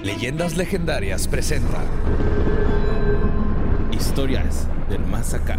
Leyendas Legendarias presenta Historias del Más Acá.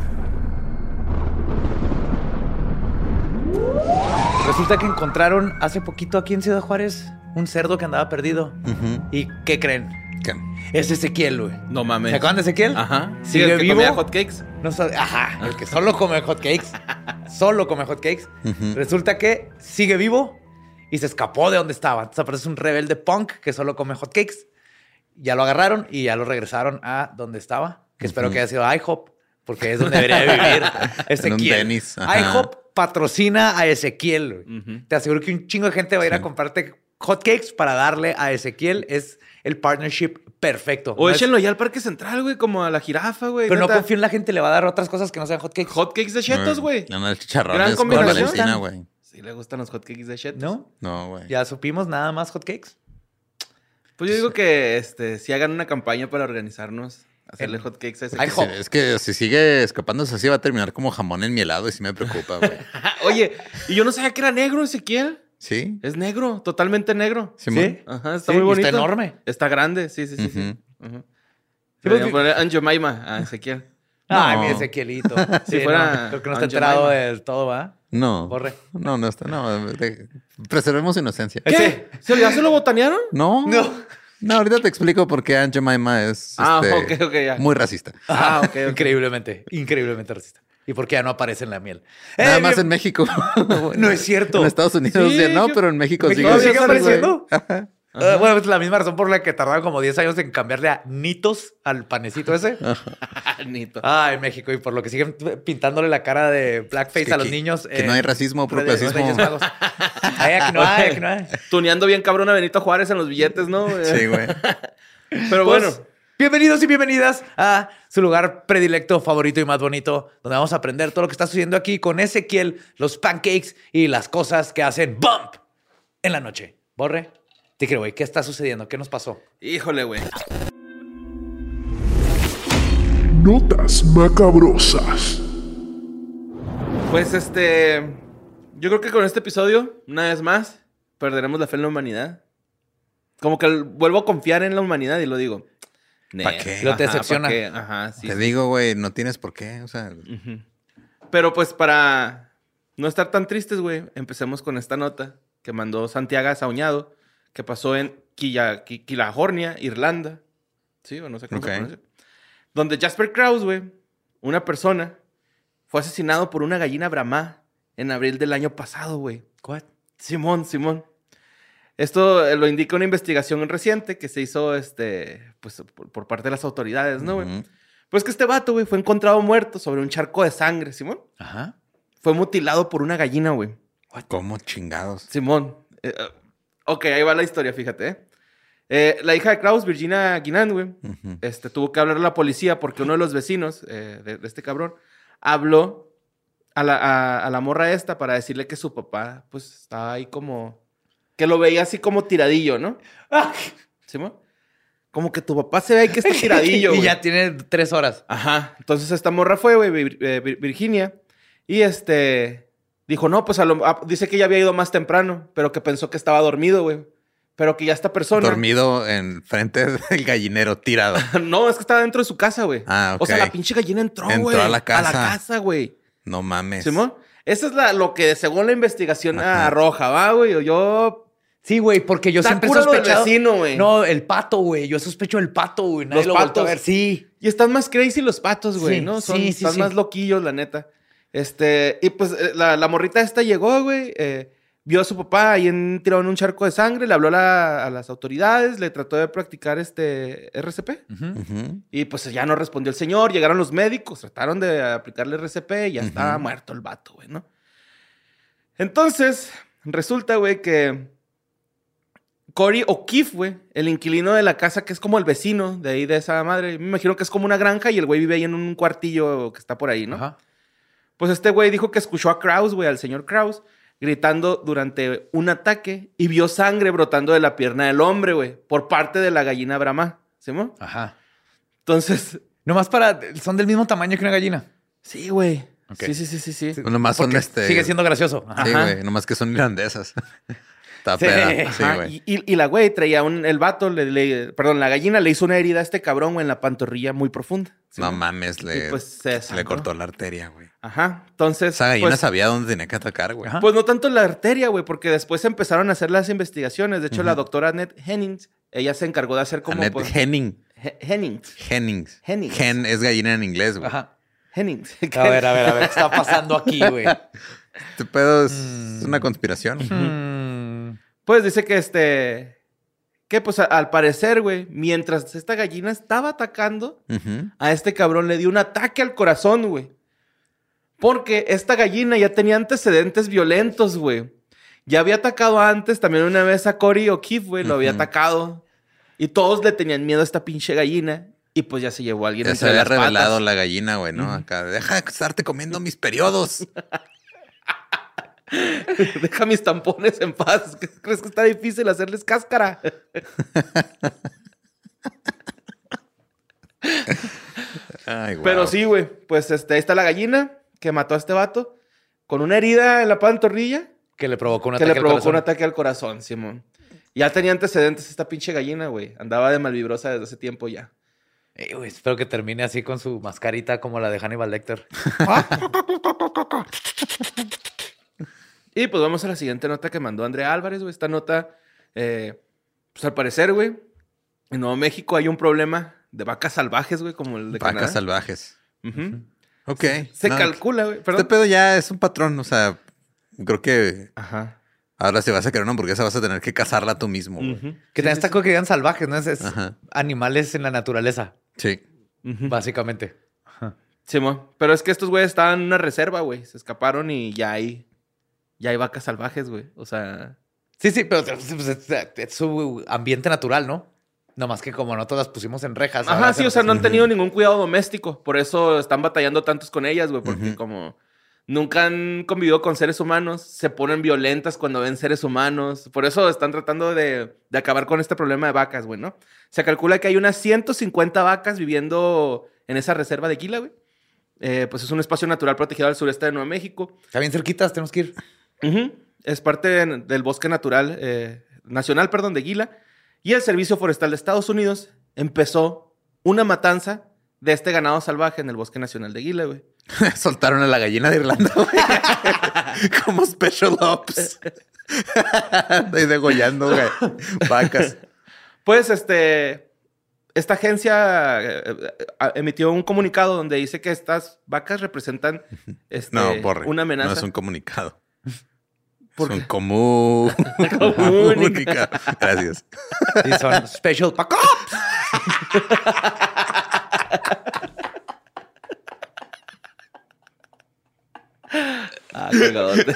Resulta que encontraron hace poquito aquí en Ciudad Juárez un cerdo que andaba perdido. ¿Y qué creen? ¿Qué? Es Ezequiel, güey. No mames. ¿Se acuerdan de Ezequiel? Ajá. ¿Sigue el que vivo? comía hotcakes. No sabe. Ajá, el que solo come hotcakes. Solo come hotcakes. Resulta que sigue vivo y se escapó de donde estaba. Entonces aparece un rebelde punk que solo come hotcakes. Ya lo agarraron y ya lo regresaron a donde estaba. Que espero que haya sido IHOP, porque es donde debería de vivir Ezequiel. En un Denny's. Ajá. IHOP patrocina a Ezequiel. Te aseguro que un chingo de gente va a ir a comprarte hotcakes para darle a Ezequiel. Es el partnership perfecto. O No échenlo ya al Parque Central, güey, como a la jirafa, güey. pero no neta. confío en la gente, le va a dar otras cosas que no sean hotcakes. Hotcakes de chetos, güey. No, Gran chicharrones con combinación. Valentina, güey. Sí le gustan los hotcakes de chetos. ¿No? No, güey. Ya supimos nada más hotcakes. Pues yo digo que si hagan una campaña para organizarnos, hacerle hotcakes a ese. Ay, Sí, es que si sigue escapándose así va a terminar como jamón enmielado y sí me preocupa, güey. Oye, y yo no sabía que era negro, Ezequiel. ¿Sí? Es negro, totalmente negro. ¿Sí? Ajá, está Sí, muy y bonito. está enorme. Está grande, sí. Ujú. Sí, Deberían poner Aunt Jemima a Ezequiel. Ay, No. mi Ezequielito. Si fuera no, creo que no está Aunt enterado Jemima. del todo, ¿va? No. Borre. No está. No, preservemos inocencia. ¿Qué? ¿Ya se lo botanearon? No. No, ahorita te explico por qué Aunt Jemima es Ok, ya. muy racista. Ok. Increíblemente racista. ¿Y por qué ya no aparece en la miel? Nada más bien- en México. No es cierto. En Estados Unidos Sí, ya no, yo- pero en México ¿México sigue. sigue sale, güey. apareciendo? Bueno, es la misma razón por la que tardaron como 10 años en cambiarle a nitos al panecito ese. Nito. Ay, México. Y por lo que siguen pintándole la cara de blackface Que- a los que- niños. que no hay racismo, puro Reyes clasismo. Magos. Ay, aquí no hay, aquí no hay. Tuneando bien cabrón a Benito Juárez en los billetes, ¿no? Sí, güey. Pero bueno. Pues, bienvenidos y bienvenidas a su lugar predilecto, favorito y más bonito, donde vamos a aprender todo lo que está sucediendo aquí con Ezequiel, los pancakes y las cosas que hacen bump en la noche. Borre, te quiero, güey. ¿Qué está sucediendo? ¿Qué nos pasó? Híjole, güey. Notas macabrosas. Pues yo creo que con este episodio, una vez más, perderemos la fe en la humanidad. Como que vuelvo a confiar en la humanidad y lo digo. ¿Pa' qué? Lo te Ajá, decepciona. ¿pa' qué? Ajá, sí. Te digo, güey, no tienes por qué. O sea, Pero pues para no estar tan tristes, güey, empecemos con esta nota que mandó Santiago Sauñado, que pasó en Kilahornia, Irlanda. ¿Sí? O no sé cómo se Ok. pronuncia. Donde Jasper Krause, güey, una persona, fue asesinado por una gallina brahma en abril del año pasado, güey. ¿What? Simón. Esto lo indica una investigación reciente que se hizo, pues, por parte de las autoridades, ¿no, güey? Ujú. Pues que este vato, güey, fue encontrado muerto sobre un charco de sangre, Simón. Ajá. Fue mutilado por una gallina, güey. ¿Cómo chingados? Simón. Ok, ahí va la historia, fíjate, la hija de Krause, Virginia Guinan, güey, Ujú. tuvo que hablar a la policía porque uno de los vecinos de este cabrón habló a la morra esta para decirle que su papá, pues, estaba ahí como... Que lo veía así como tiradillo, ¿no? ¿Simón? Como que tu papá se ve ahí que está tiradillo, Y güey. ya tiene 3 horas. Ajá. Entonces esta morra fue, güey, Virginia. Y dijo, no, pues dice que ya había ido más temprano, pero que pensó que estaba dormido, güey. Pero que ya esta persona... Dormido en frente del gallinero, tirado. No, es que estaba dentro de su casa, güey. Ah, ok. O sea, la pinche gallina entró, güey. Entró a la casa. A la casa, güey. No mames. ¿Simón? Esa es lo que según la investigación Ajá. arroja, ¿va, güey? Yo... Sí, güey, porque yo Está siempre he cura lo del sospechado... vecino, güey. No, el pato, güey. Yo sospecho el pato, güey. Nadie Los lo volteó a patos. ver. Sí. Y están más crazy los patos, güey, Sí, ¿no? sí. Están más loquillos, la neta. Y pues la morrita esta llegó, güey. Vio a su papá ahí tirado en un charco de sangre. Le habló a las autoridades. Le trató de practicar RCP. Ujú. Y pues ya no respondió el señor. Llegaron los médicos. Trataron de aplicarle RCP. Y ya estaba Ujú. muerto el vato, güey, ¿no? Entonces, resulta, güey, que Corey O'Keefe, güey, el inquilino de la casa, que es como el vecino de ahí de esa madre. Me imagino que es como una granja y el güey vive ahí en un cuartillo que está por ahí, ¿no? Ajá. Pues este güey dijo que escuchó a Krause, güey, al señor Krause, gritando durante un ataque y vio sangre brotando de la pierna del hombre, güey, por parte de la gallina brahma. ¿Sí, mo? Ajá. Entonces, Nomás para... Son del mismo tamaño que una gallina. sí, güey. Ok. Sí. Pues nomás son Porque sigue siendo gracioso. Ajá. Sí, Ajá. güey. Nomás que son irlandesas. Está peda. Sí, Ajá, güey. y la güey traía el vato, perdón, la gallina le hizo una herida a este cabrón, güey, en la pantorrilla muy profunda. ¿Sí? No mames, Y pues se le sangró. cortó la arteria, güey. Ajá, entonces... Esa gallina pues, sabía dónde tenía que atacar, güey. Ajá. pues no tanto la arteria, güey, porque después empezaron a hacer las investigaciones. De hecho, la doctora Annette Hennings, ella se encargó de hacer como... Annette pues, Henning. Hennings. Hennings. Hennings. Hen es gallina en inglés, güey. Ajá. Hennings. A ver, ¿qué está pasando aquí, güey? Este pedo es una conspiración. Pues dice que que pues al parecer, güey, mientras esta gallina estaba atacando, Ujú. a este cabrón le dio un ataque al corazón, güey. Porque esta gallina ya tenía antecedentes violentos, güey. Ya había atacado antes, también una vez a Corey O'Keefe, güey, lo había atacado. Y todos le tenían miedo a esta pinche gallina. Y pues ya se llevó a alguien Ya se entre había las revelado patas. la gallina, güey, ¿no? Acá, deja de estarte comiendo mis periodos. Deja mis tampones en paz. ¿Crees que está difícil hacerles cáscara? Ay, güey. Pero sí, güey. Pues ahí está la gallina que mató a este vato con una herida en la pantorrilla Que le provocó un que ataque le al provocó un corazón. ataque al corazón, Simón. Ya tenía antecedentes esta pinche gallina, güey. Andaba de malvibrosa desde hace tiempo ya. Güey, espero que termine así con su mascarita como la de Hannibal Lecter. Y pues vamos a la siguiente nota que mandó Andrea Álvarez, güey. Esta nota, pues al parecer, güey, en Nuevo México hay un problema de vacas salvajes, güey, como el de Vacas Canadá. salvajes. Ujú. Ok. Se No, calcula, güey. Este Perdón. pedo ya es un patrón, o sea, creo que Ajá. ahora si vas a querer una hamburguesa vas a tener que cazarla tú mismo, güey. Ujú. Que también está como que digan salvajes, ¿no? Es Ajá. animales en la naturaleza, Sí. Ujú. básicamente. Simón. Pero es que estos güeyes estaban en una reserva, güey. Se escaparon y ya hay vacas salvajes, güey. O sea... Sí, pero pues, es su ambiente natural, ¿no? Nomás que como no todas pusimos en rejas. Ajá, ahora sí, se o sea, no han nos- tenido ningún cuidado doméstico. Por eso están batallando tantos con ellas, güey. Porque como nunca han convivido con seres humanos, se ponen violentas cuando ven seres humanos. Por eso están tratando de acabar con este problema de vacas, güey, ¿no? Se calcula que hay unas 150 vacas viviendo en esa reserva de Gila, güey. Pues es un espacio natural protegido al sureste de Nuevo México. Está bien cerquitas, tenemos que ir. Ujú. Es parte del bosque natural, nacional, perdón, de Gila. Y el Servicio Forestal de Estados Unidos empezó una matanza de este ganado salvaje en el bosque nacional de Gila, güey. Soltaron a la gallina de Irlanda, güey. Como Special Ops. Estoy degollando, güey. Vacas. Pues, esta agencia emitió un comunicado donde dice que estas vacas representan No, borre. una amenaza. No es un comunicado. ¿Por Es un qué? comunicado. Gracias. Y son special pack Ah, colgadote.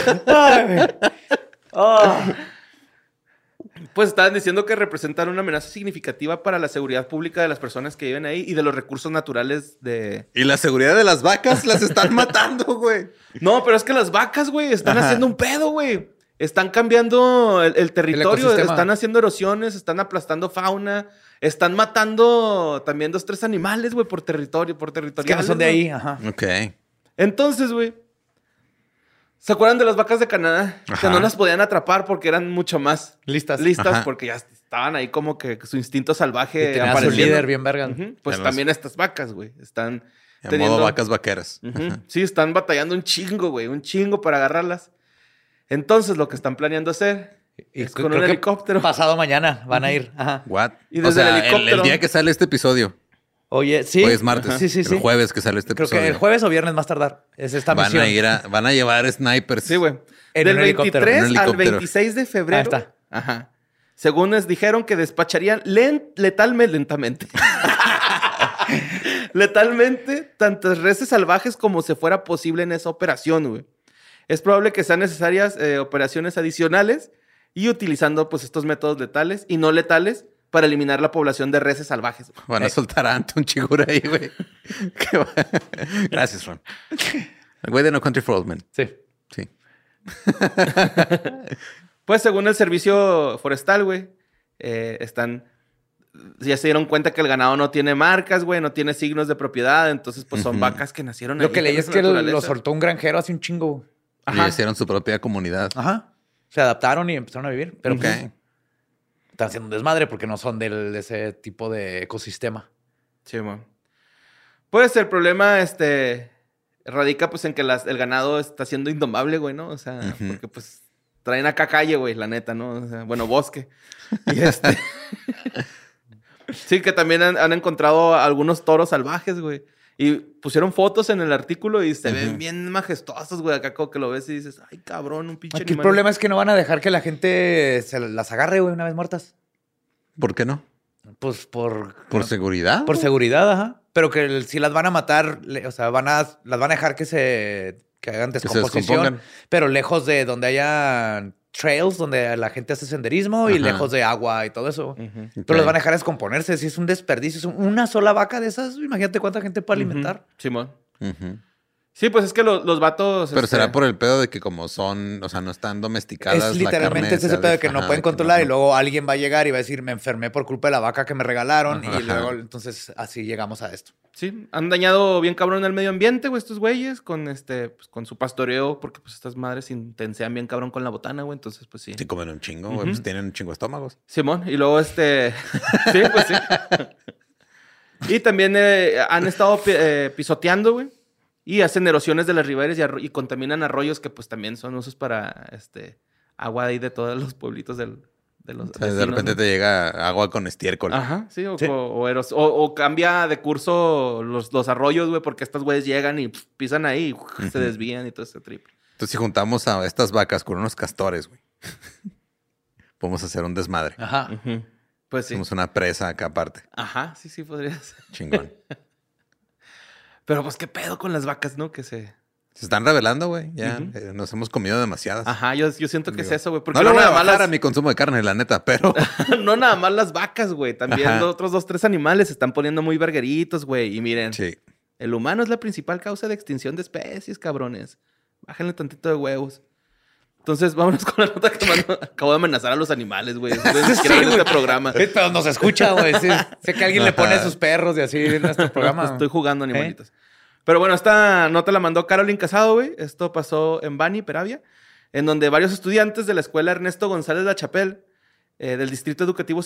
Pues estaban diciendo que representan una amenaza significativa para la seguridad pública de las personas que viven ahí y de los recursos naturales de... Y la seguridad de las vacas las están matando, güey. No, pero es que las vacas, güey, están Ajá. haciendo un pedo, güey. Están cambiando el territorio, ecosistema. están haciendo erosiones, están aplastando fauna, están matando también 2, 3 animales, güey, por territorio, por Es que territoriales. no son de güey. ahí, ajá. Ok. Entonces, güey, ¿se acuerdan de las vacas de Canadá? Que Ajá. no las podían atrapar porque eran mucho más Listas. Ajá. porque ya estaban ahí como que su instinto salvaje Y tenía a su apareciendo. líder bien verga. Ujú. Pues Ya también estas vacas, güey, están En teniendo... modo vacas vaqueras. Ujú. Sí, están batallando un chingo, güey, un chingo para agarrarlas. Entonces, lo que están planeando hacer es con un creo que helicóptero. Pasado mañana van a ir. Ajá. What? Y O desde sea, el el helicóptero. día que sale este episodio. Oye, sí. Hoy es martes. Sí, sí, sí. El jueves que sale este Creo episodio. que el jueves o viernes más tardar. Es esta van misión. van a llevar snipers. Sí, güey. En Del un helicóptero. 23 En un al helicóptero. 26 de febrero. Ahí está. Ajá. Según les dijeron que despacharían lentamente. Letalmente tantas reses salvajes como se fuera posible en esa operación, güey. Es probable que sean necesarias operaciones adicionales y utilizando pues estos métodos letales y no letales para eliminar la población de reses salvajes. Van a soltar a Anton Chigura ahí, güey. Qué va- Gracias, Ron. El güey de No Country for Old Men. Sí. Sí. Pues según el servicio forestal, güey, ya se dieron cuenta que el ganado no tiene marcas, güey, no tiene signos de propiedad, entonces pues son vacas que nacieron Lo ahí que en leí la es que lo naturaleza. soltó un granjero hace un chingo. Y hicieron su propia comunidad. Ajá. Se adaptaron y empezaron a vivir. Pero Ok. pues, están haciendo un desmadre porque no son de ese tipo de ecosistema. Sí, man. Pues el problema, radica pues en que el ganado está siendo indomable, güey, ¿no? O sea, porque pues traen acá calle, güey, la neta, ¿no? O sea, bueno, bosque. Y sí, que también han encontrado algunos toros salvajes, güey. Y pusieron fotos en el artículo y se ven bien majestuosos, güey. Acá como que lo ves y dices, ay, cabrón, un pinche Aquí el animal. problema es que no van a dejar que la gente se las agarre, güey, una vez muertas. ¿Por qué no? Pues ¿Por seguridad? por seguridad, ajá. Pero que si las van a matar, o sea, las van a dejar que hagan se descomposición. descompongan. Pero lejos de donde haya trails, donde la gente hace senderismo y Ajá. lejos de agua y todo eso. Ujú. Pero las van a dejar descomponerse. Si es un desperdicio, es una sola vaca de esas, imagínate cuánta gente puede alimentar. Simón. Ujú. Sí, pues es que los vatos... Pero será por el pedo de que como son, o sea, no están domesticadas. Es la literalmente carne ese sea pedo de que no ajá, pueden que controlar no- y luego alguien va a llegar y va a decir, me enfermé por culpa de la vaca que me regalaron. Ajá. Y luego, entonces, así llegamos a esto. Sí, han dañado bien cabrón el medio ambiente, güey, estos güeyes, con pues, con su pastoreo, porque pues estas madres intensean bien cabrón con la botana, güey, entonces pues sí. Sí, comen un chingo, güey. Pues tienen un chingo de estómagos. Simón, y luego sí, pues sí. Y también han estado pisoteando, güey, y hacen erosiones de las riberas y contaminan arroyos que pues también son usos para agua ahí de todos los pueblitos de los O sea, de vecinos, repente ¿no? te llega agua con estiércol. Ajá, sí, Sí. o cambia de curso los arroyos, güey, porque estas güeyes llegan y pisan ahí y se desvían y todo ese trip. Entonces, si juntamos a estas vacas con unos castores, güey, podemos hacer un desmadre. Ajá. Pues sí. Hacemos una presa acá aparte. Ajá, sí, podría ser. Chingón. Pero pues qué pedo con las vacas, ¿no? Que se... Se están revelando, güey. Ya Ujú. nos hemos comido demasiadas. Ajá, yo siento que Digo, es eso, güey. Porque No le voy a nada más bajar a mi consumo de carne, la neta, pero... no nada más las vacas, güey. También Ajá. otros 2, 3 animales se están poniendo muy vergueritos, güey. Y miren, Sí. el humano es la principal causa de extinción de especies, cabrones. Bájenle tantito de huevos. Entonces, vámonos con la nota que mandó. Acabo de amenazar a los animales, güey. Ni siquiera ven este programa. Pero nos escucha, güey. Sí, sé que alguien le pone a sus perros y así en nuestro programa. Pues estoy jugando animalitos. Pero bueno, esta nota la mandó Caroline Casado, güey. Esto pasó en Bani, Peravia, en donde varios estudiantes de la escuela Ernesto González La Chapelle, del Distrito Educativo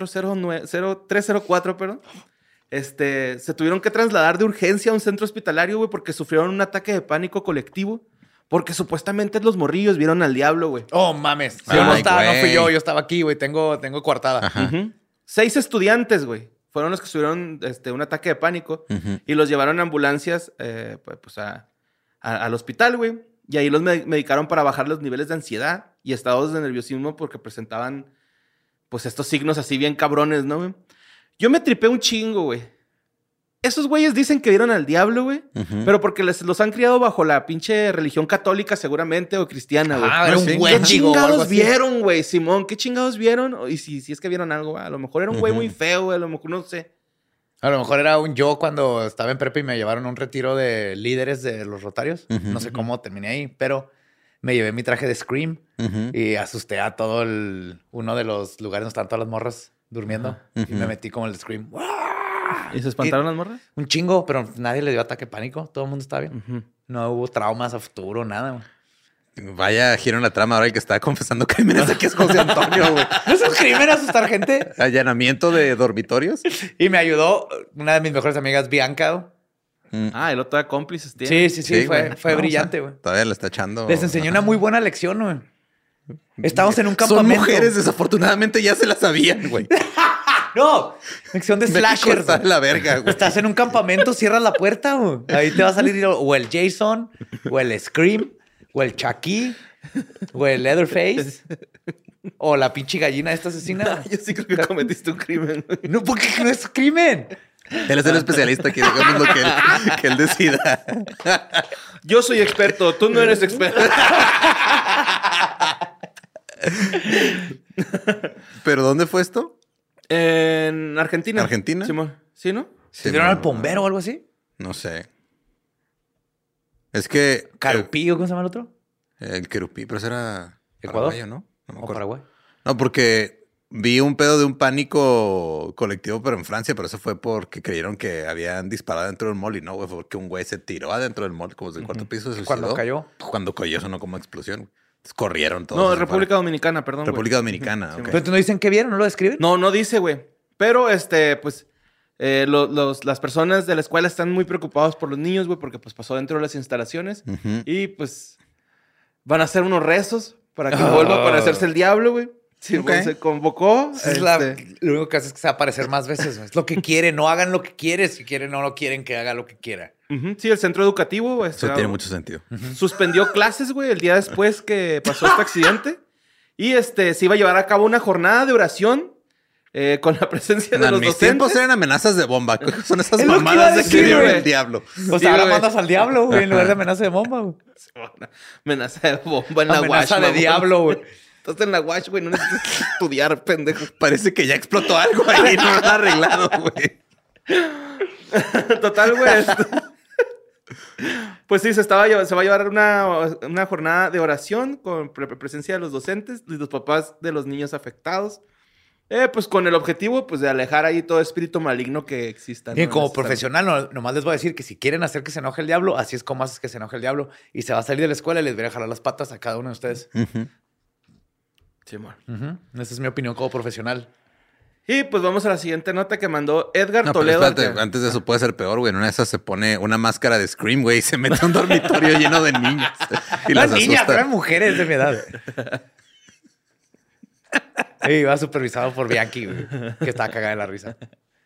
0304, perdón, se tuvieron que trasladar de urgencia a un centro hospitalario, güey, porque sufrieron un ataque de pánico colectivo, porque supuestamente los morrillos vieron al diablo, güey. Oh, mames. Sí, Yo no ay, estaba, no fui güey. yo estaba aquí, güey. Tengo coartada. Ajá. Ujú. 6 estudiantes, güey, fueron los que tuvieron un ataque de pánico. Ujú. Y los llevaron a ambulancias pues al hospital, güey. Y ahí los medicaron para bajar los niveles de ansiedad y estados de nerviosismo porque presentaban, pues, estos signos así bien cabrones, ¿no, güey? Yo me tripé un chingo, güey. Esos güeyes dicen que vieron al diablo, güey. Ujú. Pero porque los han criado bajo la pinche religión católica seguramente o cristiana, güey. Ah, era un sí. buen ¿Qué chico o algo chingados así. vieron, güey, Simón? ¿Qué chingados vieron? Y si es que vieron algo, güey. A lo mejor era un güey Ujú. muy feo, güey. A lo mejor no sé. A lo mejor era un yo cuando estaba en prepa y me llevaron a un retiro de líderes de los Rotarios. Ujú. No sé cómo terminé ahí, pero me llevé mi traje de Scream Ujú. y asusté a todo uno de los lugares donde estaban todas las morras durmiendo. Ujú. Y me metí como el de Scream. ¡Wow! ¿Y se espantaron las morras? Un chingo, pero nadie le dio ataque de pánico. Todo el mundo estaba bien. Ujú. No hubo traumas a futuro, nada. Güey. Vaya giro en la trama ahora el que está confesando crímenes aquí es José Antonio, güey. ¿No es un crimen asustar gente? Allanamiento de dormitorios. Y me ayudó una de mis mejores amigas, Bianca. Ah, el otro de cómplices tiene. Sí, güey. fue No, brillante, o sea, güey. Todavía le está echando. Les enseñó una muy buena lección, güey. Estábamos en un Son campamento. mujeres, desafortunadamente ya se la sabían, güey. No, lección de México slasher. está de la verga, güey. Estás en un campamento, cierras la puerta, güey. Ahí te va a salir o el Jason, o el Scream, o el Chucky, o el Leatherface, o la pinche gallina esta asesina. Yo sí creo que cometiste un crimen, güey. No, porque no es crimen. Él es el especialista aquí, dejemos lo que él decida. Yo soy experto, tú no eres experto. ¿Pero dónde fue esto? En Argentina. ¿Argentina? Simón. ¿Sí, no? ¿Se dieron al bombero o algo así? No sé. Es que... ¿Carupí o cómo se llama el otro? El querupí, pero ese era... ¿Ecuador? paraguayo, ¿no? No me ¿O acuerdo. Paraguay? No, porque vi un pedo de un pánico colectivo, pero en Francia, pero eso fue porque creyeron que habían disparado dentro del mall y no, güey, fue porque un güey se tiró adentro del mall, como desde el cuarto piso, se Cuando suicidó. cayó. Cuando cayó sonó como explosión. Corrieron todos. No, hacia República afuera. Dominicana, perdón. República Dominicana, Sí, ok. Pero no dicen qué vieron, ¿no lo describen? No dice, güey. Pero, pues, las personas de la escuela están muy preocupados por los niños, güey, porque, pues, pasó dentro de las instalaciones. Ujú. Y, pues, van a hacer unos rezos para que vuelva a aparecerse el diablo, güey. Sí, Ok. güey, se convocó. Es lo único que hace es que se va a aparecer más veces. Güey. Es lo que quiere. No hagan lo que quiere. Si quieren, no lo quieren que haga lo que quiera. Sí, el centro educativo, güey, Eso tiene mucho sentido. suspendió clases, güey, el día después que pasó este accidente. Y se iba a llevar a cabo una jornada de oración con la presencia de En los mis docentes. tiempos eran amenazas de bomba. Son esas Es lo que iba a mamadas de decir, que vive güey. el diablo. O Sí, sea, ahora güey. mandas al diablo, güey, en lugar de amenaza de bomba, güey. Amenaza de bomba en la Wash. Amenaza de mamón. diablo, güey. Estás en la Wash, güey, no necesitas estudiar, pendejo. Parece que ya explotó algo ahí y no lo han arreglado, güey. Total, güey. Pues sí, se va a llevar una jornada de oración con presencia de los docentes y los papás de los niños afectados. Pues con el objetivo, pues, de alejar ahí todo espíritu maligno que exista. ¿no? Bien, como En este profesional, nomás les voy a decir que si quieren hacer que se enoje el diablo, así es como haces que se enoje el diablo. Y se va a salir de la escuela y les voy a jalar las patas a cada uno de ustedes. Sí, man. Esa es mi opinión como profesional. Y pues vamos a la siguiente nota que mandó Edgar No, pero Toledo. espérate, antes de eso puede ser peor, güey. En una de esas se pone una máscara de Scream, güey, y se mete a un dormitorio lleno de niños. Y Las las niñas, asusta. eran mujeres de mi edad. Y iba supervisado por Bianchi, güey, que estaba cagada de la risa.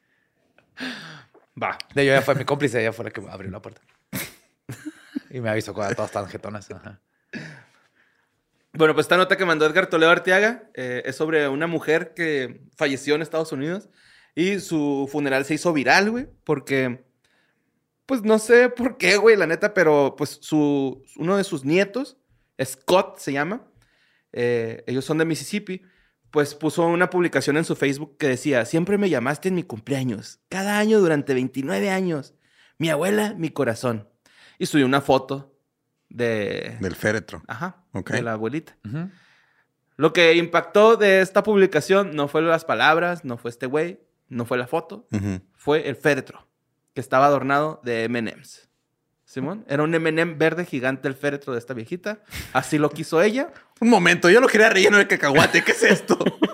Va. De hecho, ella fue mi cómplice, ella fue la que abrió la puerta. Y me avisó cuando todas estaban jetonas. Ajá. Bueno, pues esta nota que mandó Edgar Toledo Arteaga es sobre una mujer que falleció en Estados Unidos y su funeral se hizo viral, güey, porque, pues no sé por qué, güey, la neta, pero pues uno de sus nietos, Scott se llama, ellos son de Mississippi, pues puso una publicación en su Facebook que decía: siempre me llamaste en mi cumpleaños, cada año durante 29 años, mi abuela, mi corazón. Y subió una foto Del féretro. Ajá, Ok. de la abuelita. Lo que impactó de esta publicación no fue las palabras, no fue este güey, no fue la foto, Ujú. fue el féretro, que estaba adornado de M&M's. Simón, era un M&M verde gigante el féretro de esta viejita. Así lo quiso ella. Un momento, yo lo quería relleno de cacahuate. ¿Qué es esto?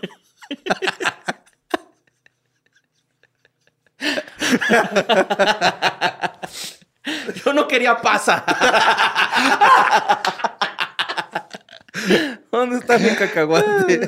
Yo no quería pasa. ¿Dónde está mi cacahuate?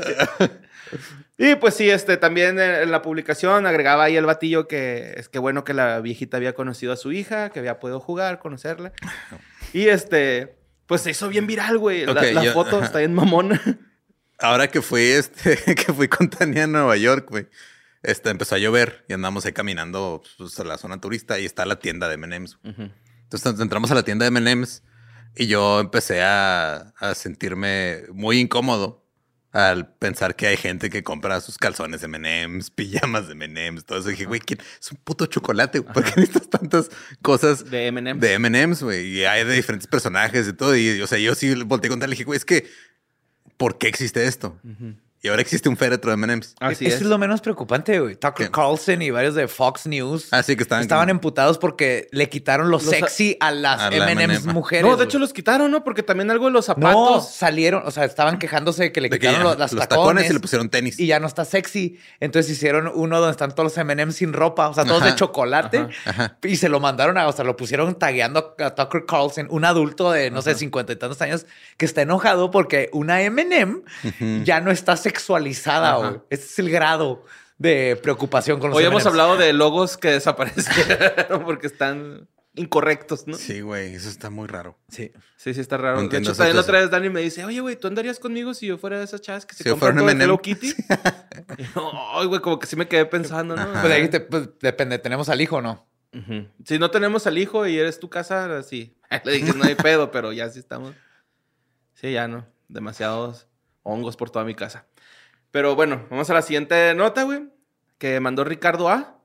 Y pues sí, también en la publicación agregaba ahí el batillo que es que bueno que la viejita había conocido a su hija, que había podido jugar, conocerla. Y pues se hizo bien viral, güey. Ok, La yo- foto está bien mamona. Ahora que fui, que fui con Tania a Nueva York, güey. Empezó a llover y andamos ahí caminando pues, a la zona turista y está la tienda de M&M's. Entonces entramos a la tienda de M&M's y yo empecé a sentirme muy incómodo al pensar que hay gente que compra sus calzones de M&M's, pijamas de M&M's, todo eso. Y dije, güey, es un puto chocolate. ¿Por qué necesitas tantas cosas De M&M's. de M&M's, güey? Y hay de diferentes personajes y todo. Y, o sea, yo sí volteé con tal y dije, güey, es que, ¿por qué existe esto? Y ahora existe un féretro de M&M's. Así Eso es. es lo menos preocupante, güey. Tucker ¿Qué? Carlson y varios de Fox News Ah, sí, que estaban emputados porque le quitaron lo Los- sexy a las a la M&M's M&M. mujeres. No, de güey. hecho los quitaron, ¿no? Porque también algo de los No, zapatos. salieron, o sea, estaban quejándose de que le de que quitaron ya, los los tacones y le pusieron tenis. y ya no está sexy. Entonces hicieron uno donde están todos los M&M's sin ropa, o sea, todos Ajá, de chocolate. ajá. Y se lo mandaron o sea, lo pusieron tagueando a Tucker Carlson, un adulto de, no sé, 50 y tantos años, que está enojado porque una M&M ya no está sexualizada, Ajá. güey. Ese es el grado de preocupación con los Hoy hemos M&Ms. hablado de logos que desaparecieron porque están incorrectos, ¿no? Sí, güey, eso está muy raro. Sí. Sí, está raro. No De entiendo hecho, también la eso. otra vez Dani me dice, oye, güey, ¿tú andarías conmigo si yo fuera de esas chavas que se Si yo compran fuera todo un de Hello M&M? Kitty? Y yo, ay, güey, como que sí me quedé pensando, ¿no? Pues ahí pues, depende, ¿tenemos al hijo o no? Ujú. Si no tenemos al hijo y eres tu casa, sí. Le dije, no hay pedo, pero ya sí estamos. Sí, ya no. Demasiados hongos por toda mi casa. Pero bueno, vamos a la siguiente nota, güey. Que mandó Ricardo A.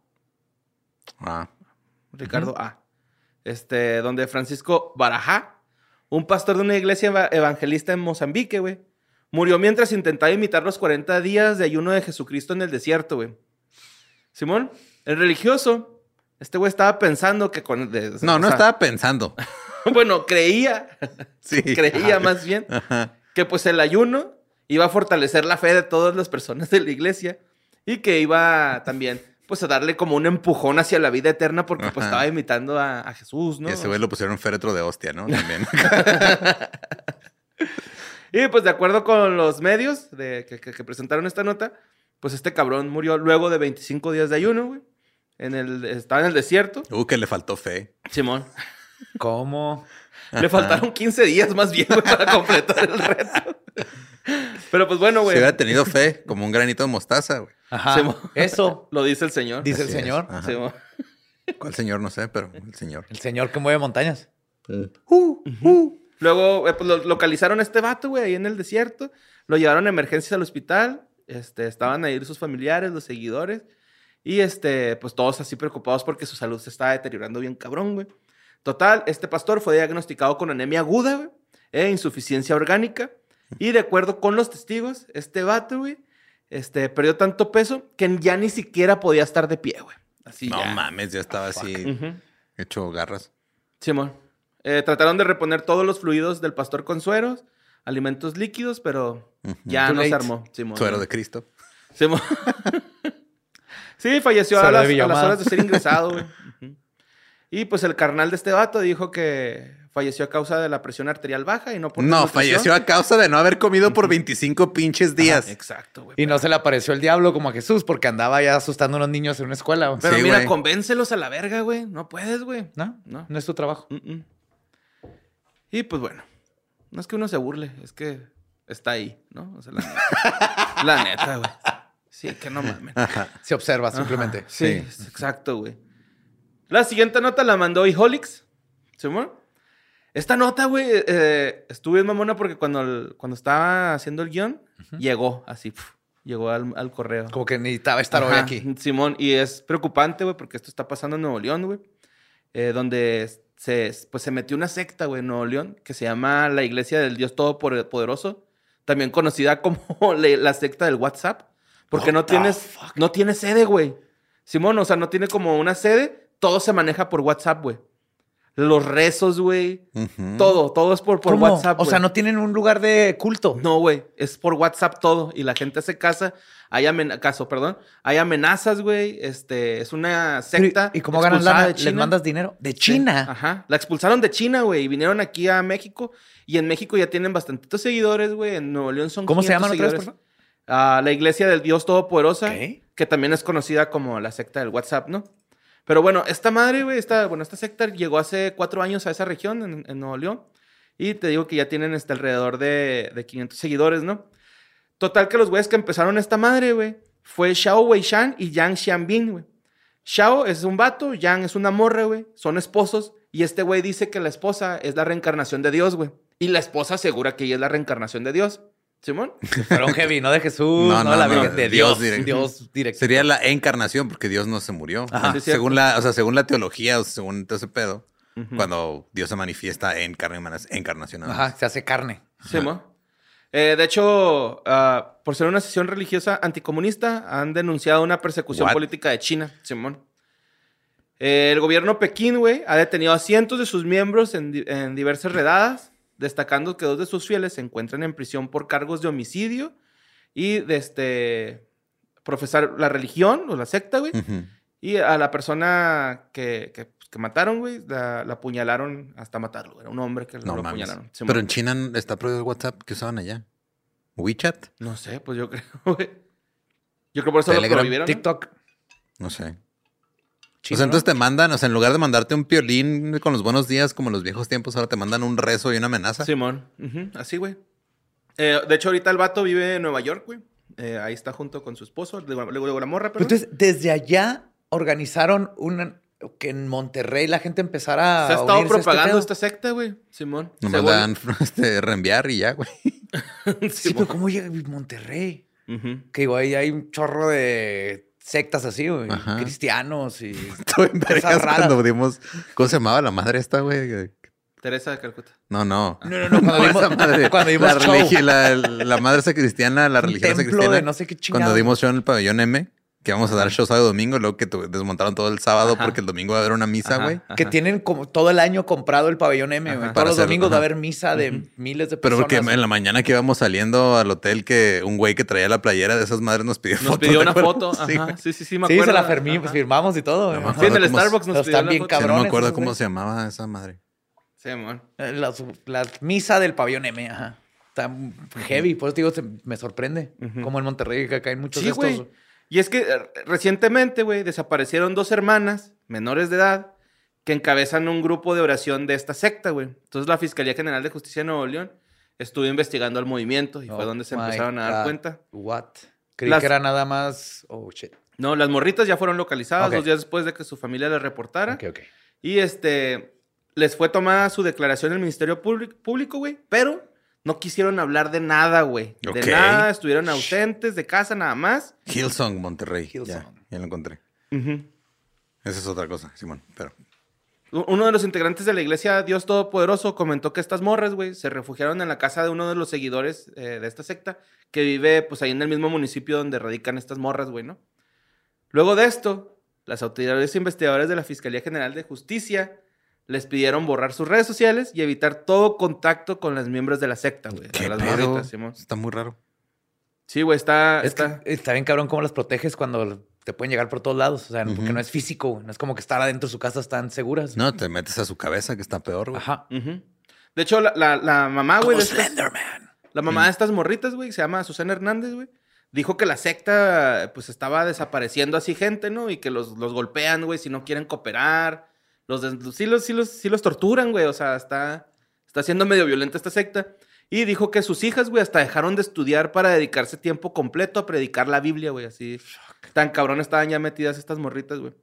Ah, Ricardo A. Donde Francisco Barajá, un pastor de una iglesia evangelista en Mozambique, güey, murió mientras intentaba imitar los 40 días de ayuno de Jesucristo en el desierto, güey. Simón, el religioso, güey estaba pensando que no estaba pensando. Bueno, creía. Sí. Creía más bien Ajá. que pues el ayuno iba a fortalecer la fe de todas las personas de la iglesia y que iba también pues a darle como un empujón hacia la vida eterna porque pues estaba imitando a Jesús, ¿no? Y ese güey lo pusieron féretro de hostia, ¿no? También. Y pues de acuerdo con los medios que presentaron esta nota, pues este cabrón murió luego de 25 días de ayuno, güey. Estaba en el desierto. Que le faltó fe. Simón. ¿Cómo? Le faltaron 15 días más bien, güey, para completar el reto. Pero pues bueno, güey. Si hubiera tenido fe, como un granito de mostaza, güey. Ajá. Simón. Eso. Lo dice el señor. Dice el Así es. señor. Ajá. Simón. ¿Cuál señor? No sé, pero el señor. El señor que mueve montañas. Luego, pues lo localizaron a este vato, güey, ahí en el desierto. Lo llevaron a emergencias al hospital. Estaban ahí sus familiares, los seguidores. Y pues todos así preocupados porque su salud se estaba deteriorando bien cabrón, güey. Total, este pastor fue diagnosticado con anemia aguda, güey, insuficiencia orgánica. Y de acuerdo con los testigos, este vato, güey, perdió tanto peso que ya ni siquiera podía estar de pie, güey. Así No ya. mames, ya estaba así hecho garras. Simón. Trataron de reponer todos los fluidos del pastor con sueros, alimentos líquidos, pero ya Too no se late. armó. Simón. Suero de Cristo. Simón. Sí, falleció Suero de a las Villamar. horas de ser ingresado, güey. Ujú. Y pues el carnal de este vato dijo que falleció a causa de la presión arterial baja y no por No, desnutrición. falleció a causa de no haber comido por 25 pinches días. Exacto, güey. Y no se le apareció el diablo como a Jesús porque andaba ya asustando a unos niños en una escuela. Güey. Pero Sí, mira, güey. convéncelos a la verga, güey. No puedes, güey. ¿No? No. No es tu trabajo. Mm-mm. Y pues bueno, no es que uno se burle, es que está ahí, ¿no? O sea, la neta. La neta, güey. Sí, que no mames. Se observa simplemente. Ajá, sí, exacto, güey. La siguiente nota la mandó Iholix. ¿Simón? Esta nota, güey, estuve en mamona porque cuando estaba haciendo el guión, llegó así, llegó al correo. Como que necesitaba estar hoy Ajá, aquí. Simón, y es preocupante, güey, porque esto está pasando en Nuevo León, güey. Donde se metió una secta, güey, en Nuevo León, que se llama la Iglesia del Dios Todopoderoso, también conocida como la secta del WhatsApp, porque no tiene sede, güey. Simón, o sea, no tiene como una sede, todo se maneja por WhatsApp, güey. Los rezos, güey, todo es por ¿Cómo? WhatsApp, O sea, güey. no tienen un lugar de culto. No, güey, es por WhatsApp todo. Y la gente se casa. Hay amenazas, güey. Es una secta. ¿Y cómo ganan expulsada lana? de ¿Les China. mandas dinero? De Sí, China. Ajá. La expulsaron de China, güey. Y vinieron aquí a México. Y en México ya tienen bastantitos seguidores, güey. En Nuevo León son ¿Cómo se 500 llaman otra vez, seguidores. por favor? La Iglesia del Dios Todopoderoso. Ok. Que también es conocida como la secta del WhatsApp, ¿no? Pero bueno, esta madre, güey, esta secta llegó hace 4 años a esa región, en Nuevo León. Y te digo que ya tienen alrededor de 500 seguidores, ¿no? Total que los güeyes que empezaron esta madre, güey, fue Xiao Weishan y Yang Xianbin, güey. Xiao es un vato, Yang es una morra, güey. Son esposos. Y este güey dice que la esposa es la reencarnación de Dios, güey. Y la esposa asegura que ella es la reencarnación de Dios. ¿Simón? Fueron heavy, no de Jesús, No, no, no, la no, Virgen, de Dios Dios. directo. Dios directo. Sería la encarnación porque Dios no se murió. Ajá. Sí, es cierto. Según la teología o según todo ese pedo, cuando Dios se manifiesta en carne humana, es encarnación. nada más. Ajá, se hace carne. ¿Simón? De hecho, por ser una sesión religiosa anticomunista, han denunciado una persecución What? política de China. Simón. El gobierno Pekín, güey, ha detenido a cientos de sus miembros en diversas redadas, destacando que 2 de sus fieles se encuentran en prisión por cargos de homicidio y de profesar la religión o la secta, güey. Ujú. Y a la persona que mataron, güey, la apuñalaron hasta matarlo. Era un hombre que No lo mames. apuñalaron. Simón. Pero en China está prohibido el WhatsApp que usaban allá. WeChat, No sé, pues yo creo, güey. Yo creo por eso Telegram, lo prohibieron. ¿no? TikTok. no sé. Chino, O sea, entonces ¿no? te mandan, o sea, en lugar de mandarte un piolín con los buenos días como en los viejos tiempos, ahora te mandan un rezo y una amenaza. Simón. Ujú, así, güey. De hecho, ahorita el vato vive en Nueva York, güey. Ahí está junto con su esposo, luego la morra, pero Entonces, desde allá organizaron que en Monterrey la gente empezara se ha a estado unirse a este propagando pedo. esta secta, güey. Simón. Nomás le dan reenviar y ya, güey. Sí, pero ¿cómo llega a Monterrey? Ujú. Que igual ahí hay un chorro de sectas así, güey. Ajá. Cristianos y... Todo en vergas Cosas raras. cuando dimos... ¿Cómo se llamaba la madre esta, güey? Teresa de Calcuta. No. No, cuando Esa dimos, madre. cuando dimos show. La madre esa cristiana, la Un religiosa templo cristiana. de no sé qué chingados. Cuando dimos show en el pabellón M, Que íbamos a dar show sábado y domingo, luego que desmontaron todo el sábado Ajá. porque el domingo va a haber una misa, Ajá, güey. ajá. Que tienen como todo el año comprado el pabellón M, güey. Ajá. Todos los hacer- domingos va a ajá. haber misa de miles de Pero personas. porque en la mañana que íbamos saliendo al hotel, que un güey que traía la playera de esas madres nos pidió Nos foto. pidió ¿te una acuerdas? foto. Sí, Ajá. güey. Sí, me Sí, acuerdo. se la Ajá. firmamos y todo, güey. No me Ajá. Sí, en el ¿Cómo se- Starbucks nos Están pidió la bien foto. Sí, no me cabrones acuerdo esos, cómo güey. se llamaba esa madre. Sí, man. La misa del pabellón M, ajá. Está heavy, por eso te digo, me sorprende. Como en Monterrey, que acá hay muchos Sí, de estos. güey. Y es que recientemente, güey, desaparecieron 2 hermanas menores de edad que encabezan un grupo de oración de esta secta, güey. Entonces la Fiscalía General de Justicia de Nuevo León estuvo investigando al movimiento y fue donde se Oh my empezaron a dar God. cuenta. What? Creí Las- que era nada más... Oh, shit. No, las morritas ya fueron localizadas Ok. 2 días después de que su familia les reportara. Ok. Y les fue tomada su declaración en el Ministerio Público, güey, pero no quisieron hablar de nada, güey. Ok. De nada, estuvieron ausentes de casa nada más. Hillsong, Monterrey. Hillsong. Ya lo encontré. Ujú. Esa es otra cosa, Simón. Pero Uno de los integrantes de la iglesia Dios Todopoderoso comentó que estas morras, güey, se refugiaron en la casa de uno de los seguidores de esta secta que vive, pues, ahí en el mismo municipio donde radican estas morras, güey, ¿no? Luego de esto, las autoridades investigadoras de la Fiscalía General de Justicia les pidieron borrar sus redes sociales y evitar todo contacto con los miembros de la secta, güey. qué Las pedo. morritas, Simón. Está muy raro. Sí, güey, está... Es que está bien cabrón cómo las proteges cuando te pueden llegar por todos lados. O sea, porque no es físico, güey. No es como que estar adentro de su casa están seguras. No, te metes a su cabeza, que está peor, güey. Ajá. Ujú. De hecho, la mamá, güey, de estas- Slenderman. la mamá de estas morritas, güey, se llama Susana Hernández, güey, dijo que la secta, pues, estaba desapareciendo así gente, ¿no? Y que los golpean, güey, si no quieren cooperar. Sí los torturan, güey. O sea, está siendo medio violenta esta secta. Y dijo que sus hijas, güey, hasta dejaron de estudiar para dedicarse tiempo completo a predicar la Biblia, güey. Así, tan cabrón estaban ya metidas estas morritas, güey.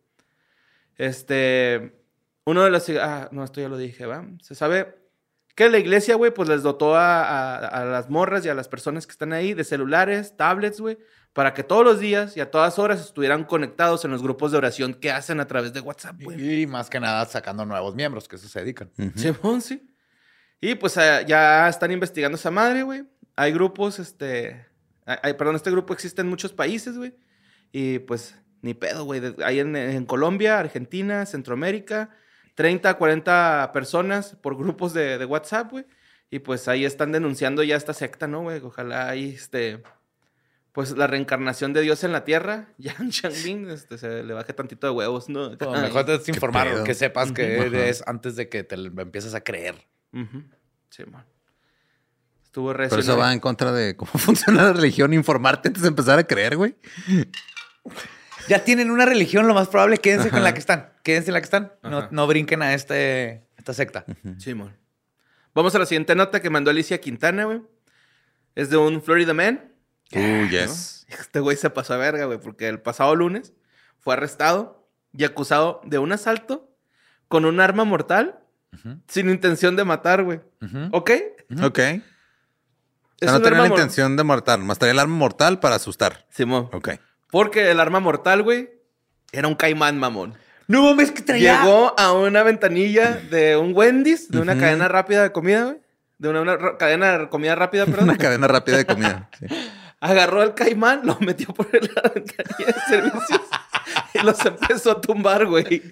Uno de los... no, esto ya lo dije, ¿va? Se sabe que la iglesia, güey, pues les dotó a las morras y a las personas que están ahí de celulares, tablets, güey, para que todos los días y a todas horas estuvieran conectados en los grupos de oración que hacen a través de WhatsApp, güey. Y más que nada sacando nuevos miembros que eso se dedican. Simón, sí. Y pues ya están investigando esa madre, güey. Hay grupos, perdón, este grupo existe en muchos países, güey. Y pues, ni pedo, güey. Hay en Colombia, Argentina, Centroamérica, 30 a 40 personas por grupos de WhatsApp, güey. Y pues ahí están denunciando ya esta secta, ¿no, güey? Ojalá ahí, pues la reencarnación de Dios en la tierra, Yang Shangbin, se le baje tantito de huevos, ¿no? Pues, mejor te qué informar, pedo. que sepas que Ajá. es antes de que te lo empieces a creer. Ujú. Sí, man. Estuvo Pero eso reaccionando. va en contra de cómo funciona la religión, informarte antes de empezar a creer, güey. Ya tienen una religión, lo más probable, quédense con la que están. Quédense en la que están. Ajá. No brinquen a esta secta. Simón. Vamos a la siguiente nota que mandó Alicia Quintana, güey. Es de un Florida Man. Yes. ¿No? Este güey se pasó a verga, güey, porque el pasado lunes fue arrestado y acusado de un asalto con un arma mortal sin intención de matar, güey. ¿Ok? Ok. O Es sea, no un tenía la arma intención de matar, más traía el arma mortal para asustar. Simón. Ok. Porque el arma mortal, güey, era un caimán, mamón. No mames, que traía. Llegó a una ventanilla de un Wendy's, de una cadena rápida de comida, güey. De una cadena de comida rápida, perdón. Una cadena rápida de comida. Sí. Agarró al caimán, lo metió por la ventanilla de servicios y los empezó a tumbar, güey.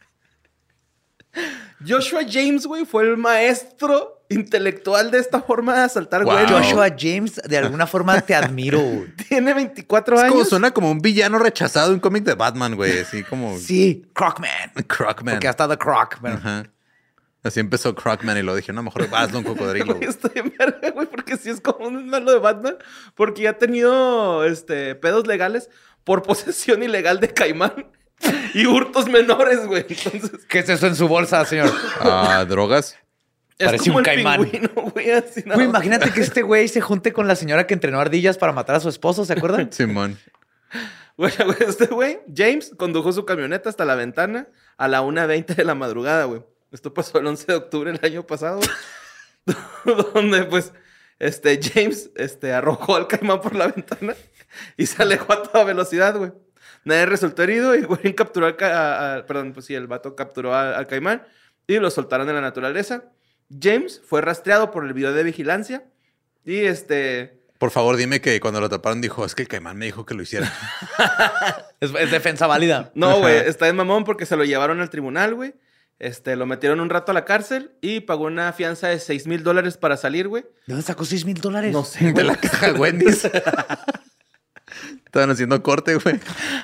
Joshua James, güey, fue el maestro intelectual de esta forma de asaltar, Wow. güey. Joshua James, de alguna forma te admiro, güey. Tiene 24 Es años. como suena como un villano rechazado de un cómic de Batman, güey. Así como Sí, Crocman. Crocman. Porque hasta The Croc. Bueno. Ajá. Así empezó Crocman y lo dije, no, mejor hazlo un cocodrilo. Güey, estoy en verga, güey, porque sí es como un malo de Batman, porque ya ha tenido pedos legales por posesión ilegal de caimán y hurtos menores, güey. Entonces, ¿Qué es eso en su bolsa, señor? ¿Drogas? es Parece como un el caimán. pingüino, güey, así nada Güey, más. imagínate que este güey se junte con la señora que entrenó ardillas para matar a su esposo, ¿se acuerdan? Simón. Güey, este güey, James, condujo su camioneta hasta la ventana a la 1:20 de la madrugada, güey. Esto pasó el 11 de octubre del año pasado, donde, pues, James, arrojó al caimán por la ventana y se alejó a toda velocidad, güey. Nadie resultó herido y, güey, capturó perdón, pues sí, el vato capturó al caimán y lo soltaron en la naturaleza. James fue rastreado por el video de vigilancia y, Por favor, dime que cuando lo atraparon dijo, es que el caimán me dijo que lo hiciera. Es defensa válida. No, güey, está en mamón porque se lo llevaron al tribunal, güey. Lo metieron un rato a la cárcel y pagó una fianza de $6,000 para salir, güey. ¿De dónde sacó $6,000? No sé, De güey. la caja de Wendy's. Estaban haciendo corte, güey.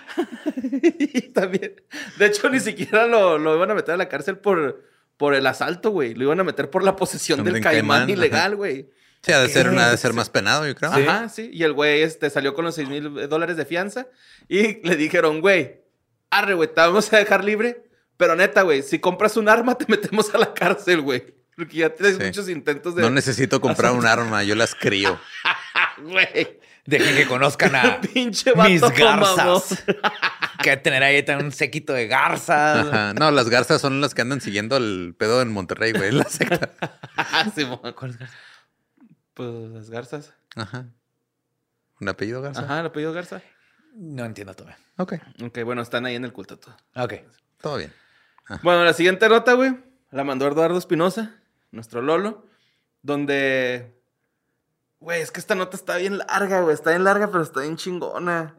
Y también, de hecho, ni siquiera lo iban a meter a la cárcel por el asalto, güey. Lo iban a meter por la posesión del Del caimán caimán, ilegal, ajá. güey. Sí, ha de ser más penado, yo creo. Ajá, sí. Y el güey salió con los $6,000 de fianza y le dijeron, güey, arre, güey, te vamos a dejar libre. Pero neta, güey, si compras un arma, te metemos a la cárcel, güey. Porque ya tienes Sí. muchos intentos de... No necesito comprar un arma, yo las crío. Güey, Dejen que conozcan a pinche vato mis garzas. mamón. Que tener ahí también un séquito de garzas. Ajá. No, las garzas son las que andan siguiendo el pedo en Monterrey, güey. La secta. Simón. ¿Cuáles garzas? Pues las garzas. Ajá. ¿Un apellido Garza? Ajá, el apellido Garza. No entiendo todavía. Ok. Ok, bueno, están ahí en el culto todo. Ok. Todo bien. Bueno, la siguiente nota, güey, la mandó Eduardo Espinosa, nuestro Lolo, donde... Güey, es que esta nota está bien larga, güey. Está bien larga, pero está bien chingona.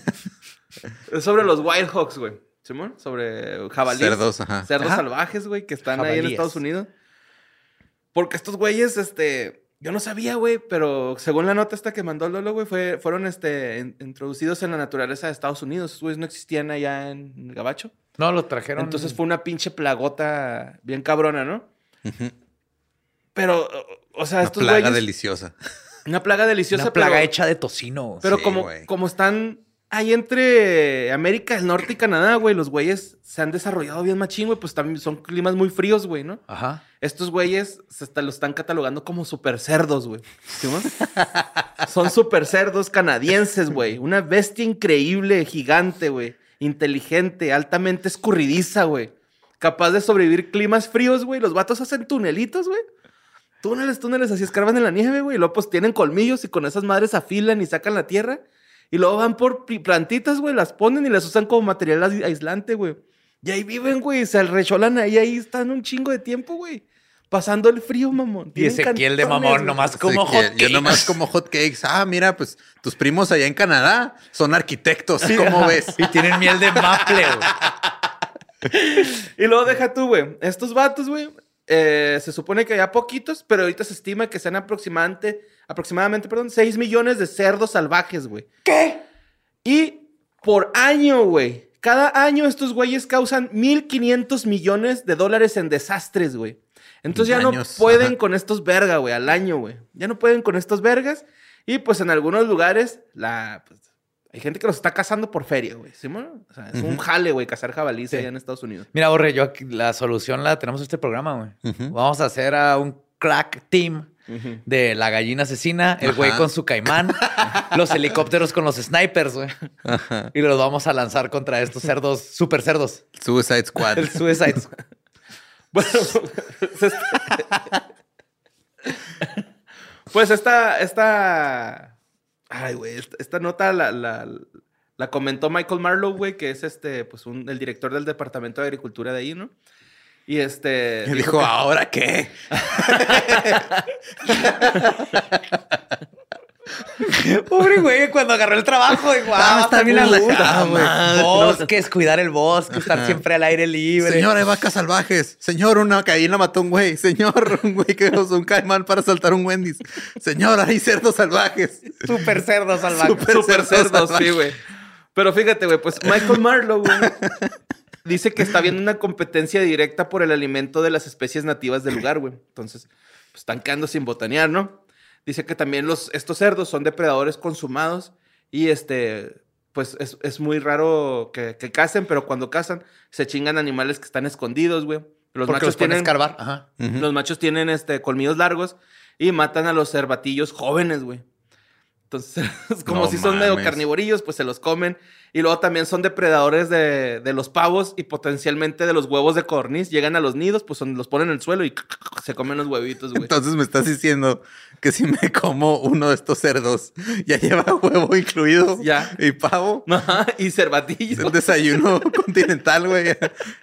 Es sobre los Wild Hogs, güey. ¿Simón? Sobre jabalíes. Cerdos, ajá. Cerdos Ajá. salvajes, güey, que están ahí en Jabalíes. Estados Unidos. Porque estos güeyes, yo no sabía, güey, pero según la nota esta que mandó Lolo, güey, fueron introducidos en la naturaleza de Estados Unidos. Estos güeyes no existían allá en el Gabacho. No, lo trajeron. Entonces fue una pinche plagota bien cabrona, ¿no? Pero, o sea, Una estos plaga güeyes... deliciosa. Una plaga deliciosa, Una plaga pero, hecha de tocino. pero Sí, como, güey. como están ahí entre América del Norte y Canadá, güey, los güeyes se han desarrollado bien machín, güey, pues también son climas muy fríos, güey, ¿no? Ajá. Estos güeyes lo están catalogando como super cerdos, güey. ¿Sí, no? Son super cerdos canadienses, güey. Una bestia increíble, gigante, güey. Inteligente, altamente escurridiza, güey. Capaz de sobrevivir climas fríos, güey. Los vatos hacen tunelitos, güey. Túneles, así escarban en la nieve, güey. Y luego pues tienen colmillos y con esas madres afilan y sacan la tierra. Y luego van por plantitas, güey. Las ponen y las usan como material aislante, güey. Y ahí viven, güey. Se recholan ahí están un chingo de tiempo, güey. Pasando el frío, mamón. Y Tienen Ezequiel de cantones, mamón, güey. nomás como Así que hot yo nomás como hot cakes. Ah, mira, pues tus primos allá en Canadá son arquitectos. ¿Cómo ves? Y tienen miel de maple, güey. Y luego deja tú, güey. Estos vatos, güey, se supone que hay poquitos, pero ahorita se estima que sean aproximadamente 6 millones de cerdos salvajes, güey. ¿Qué? Y por año, güey. Cada año estos güeyes causan $1,500 millones en desastres, güey. Entonces ya no Años, pueden ajá. con estos verga, güey, al año, güey. Ya no pueden con estos vergas. Y pues en algunos lugares, pues, hay gente que los está cazando por feria, güey. ¿Sí, man? O sea, es un jale, güey, cazar jabalíes Sí. allá en Estados Unidos. Mira, Borre, yo aquí, la solución la tenemos en este programa, güey. Ujú. Vamos a hacer a un crack team de la gallina asesina, el güey Ajá. con su caimán, los helicópteros con los snipers, güey. Y los vamos a lanzar contra estos cerdos, super cerdos. Suicide Squad. El Suicide Squad. Bueno, pues esta... Ay, güey, esta nota la comentó Michael Marlowe, güey, que es pues el director del Departamento de Agricultura de ahí, ¿no? Y Y dijo, ¿ahora qué? Pobre güey, cuando agarró el trabajo, dijo, está bien alejado, güey. Bosques, cuidar el bosque, estar siempre al aire libre. Señor, hay vacas salvajes. Señor, una gallina mató a un güey. Señor, un güey que usó un caimán para saltar un Wendy's. Señor, hay cerdos salvajes. Super cerdo salvaje. Super cerdos, sí, güey. Pero fíjate, güey, pues Michael Marlowe, güey, dice que está habiendo una competencia directa por el alimento de las especies nativas del lugar, güey. Entonces, pues están quedando sin botanear, ¿no? Dice que también estos cerdos son depredadores consumados y pues es muy raro que cacen, pero cuando cazan se chingan animales que están escondidos, güey. Los Porque los machos ponen a tienen escarbar. Ajá. los machos tienen colmillos largos y matan a los cervatillos jóvenes, güey. Entonces, como No si son medio mames. carnivorillos, pues se los comen. Y luego también son depredadores de los pavos y potencialmente de los huevos de codorniz. Llegan a los nidos, pues los ponen en el suelo y se comen los huevitos, güey. Entonces me estás diciendo que si me como uno de estos cerdos, ya lleva huevo incluido. Ya. Y pavo. Ajá, y cervatillos. El desayuno continental, güey.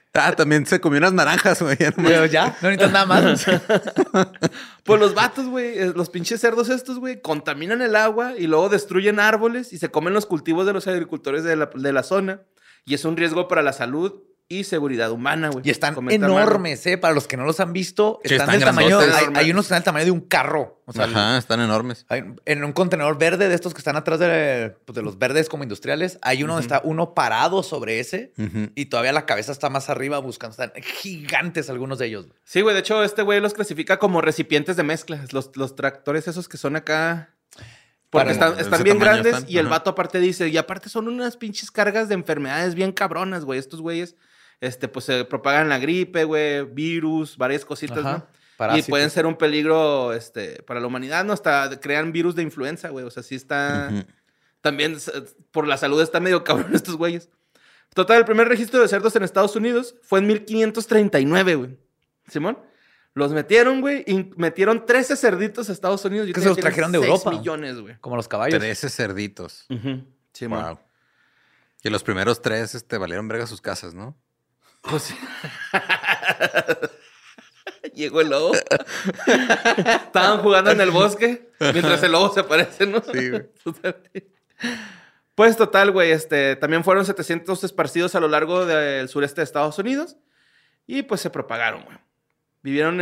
Ah, también se comió unas naranjas, güey. Ya nomás. Pero ya, no necesitas nada más. Pues los vatos, güey, los pinches cerdos estos, güey, contaminan el agua y luego destruyen árboles y se comen los cultivos de los agricultores de la zona. Y es un riesgo para la salud y seguridad humana, güey. Y están Comenta Manu. enormes, ¿eh? Para los que no los han visto, Sí, están están del tamaño... grandotes. Hay unos que están del tamaño de un carro. O sea, Ajá, están enormes. en un contenedor verde de estos que están atrás pues, de los verdes como industriales, hay uno donde está uno parado sobre ese Ujú. y todavía la cabeza está más arriba buscando. Están gigantes algunos de ellos. Sí, güey, de hecho, este güey los clasifica como recipientes de mezcla. Los tractores esos que son acá... Porque Para- están ese bien tamaño grandes están, y el ajá. vato aparte dice, y aparte son unas pinches cargas de enfermedades bien cabronas, güey. Estos güeyes, pues se propagan la gripe, güey, virus, varias cositas, Ajá. ¿no? Parásitos. Y pueden ser un peligro, para la humanidad, ¿no? Hasta crean virus de influenza, güey. O sea, sí está... Ujú. También por la salud está medio cabrón estos güeyes. Total, el primer registro de cerdos en Estados Unidos fue en 1539, güey. ¿Simón? Los metieron, güey, y metieron 13 cerditos a Estados Unidos. Y Que ahorita se los ya tienen trajeron de 6 Europa. millones, güey. Como los caballos. 13 cerditos. Simón. Wow. Y los primeros 3 valieron verga sus casas, ¿no? Pues sí. Llegó el lobo. Estaban jugando en el bosque mientras el lobo se aparece, ¿no? Sí, güey. Pues total, güey, también fueron 700 esparcidos a lo largo del sureste de Estados Unidos y pues se propagaron, güey. Vivieron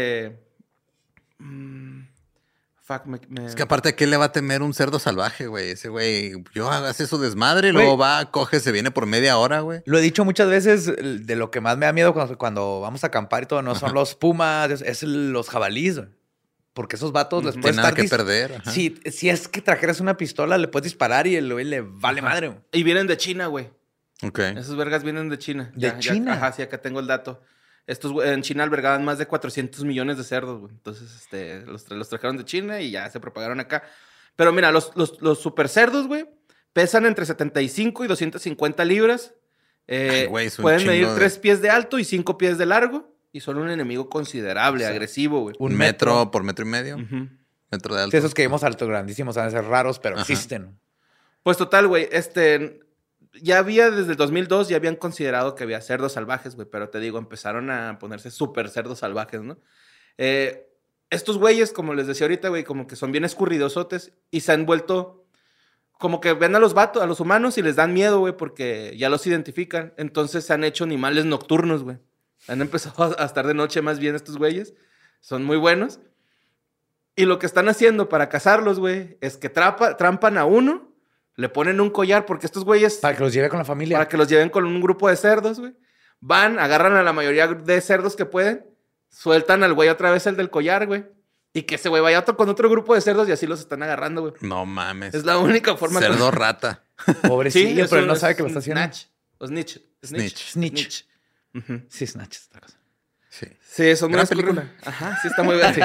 Es que aparte, ¿qué le va a temer un cerdo salvaje, güey? Ese güey, yo hace su desmadre, luego va, coge, se viene por media hora, güey. Lo he dicho muchas veces, de lo que más me da miedo cuando vamos a acampar y todo, no son los pumas, es los jabalíes, güey. Porque esos vatos les No puedes tiene nada estar... que perder. Ajá. Si es que trajeras una pistola, le puedes disparar y el güey le vale madre, güey. Y vienen de China, güey. Ok. Esos vergas vienen de China. ¿De China? Ajá, sí, acá tengo el dato. Estos en China albergaban más de 400 millones de cerdos, güey. Entonces, los trajeron de China y ya se propagaron acá. Pero mira, los super cerdos, güey, pesan entre 75 y 250 libras. Ay, güey, es un Pueden medir chingo de- 3 pies de alto y 5 pies de largo. Y son un enemigo considerable, O sea, agresivo, güey. Un metro por metro y medio. Ujú. Metro de alto. Sí, esos que vimos altos grandísimos van a ser raros, pero Ajá. existen. Pues total, güey, ya había desde el 2002, ya habían considerado que había cerdos salvajes, güey, pero te digo, empezaron a ponerse súper cerdos salvajes, ¿no? Estos güeyes, como les decía ahorita, güey, como que son bien escurridosotes y se han vuelto, como que ven a los vatos, a los humanos y les dan miedo, güey, porque ya los identifican. Entonces se han hecho animales nocturnos, güey. Han empezado a estar de noche más bien estos güeyes. Son muy buenos. Y lo que están haciendo para cazarlos, güey, es que trampan a uno, le ponen un collar, porque estos güeyes, Para que los lleve con la familia. para que los lleven con un grupo de cerdos, güey, van, agarran a la mayoría de cerdos que pueden, sueltan al güey otra vez el del collar, güey, y que ese güey vaya con otro grupo de cerdos y así los están agarrando, güey. No mames. Es la única forma. Cerdo rata. Pobrecillo, es pero él no un- sabe que lo es está un haciendo. snatch. O snitch. Snitch. Ujú. Sí, Snatch es otra cosa. Sí. Sí, son muy Gran película. película. Ajá, sí está muy bien.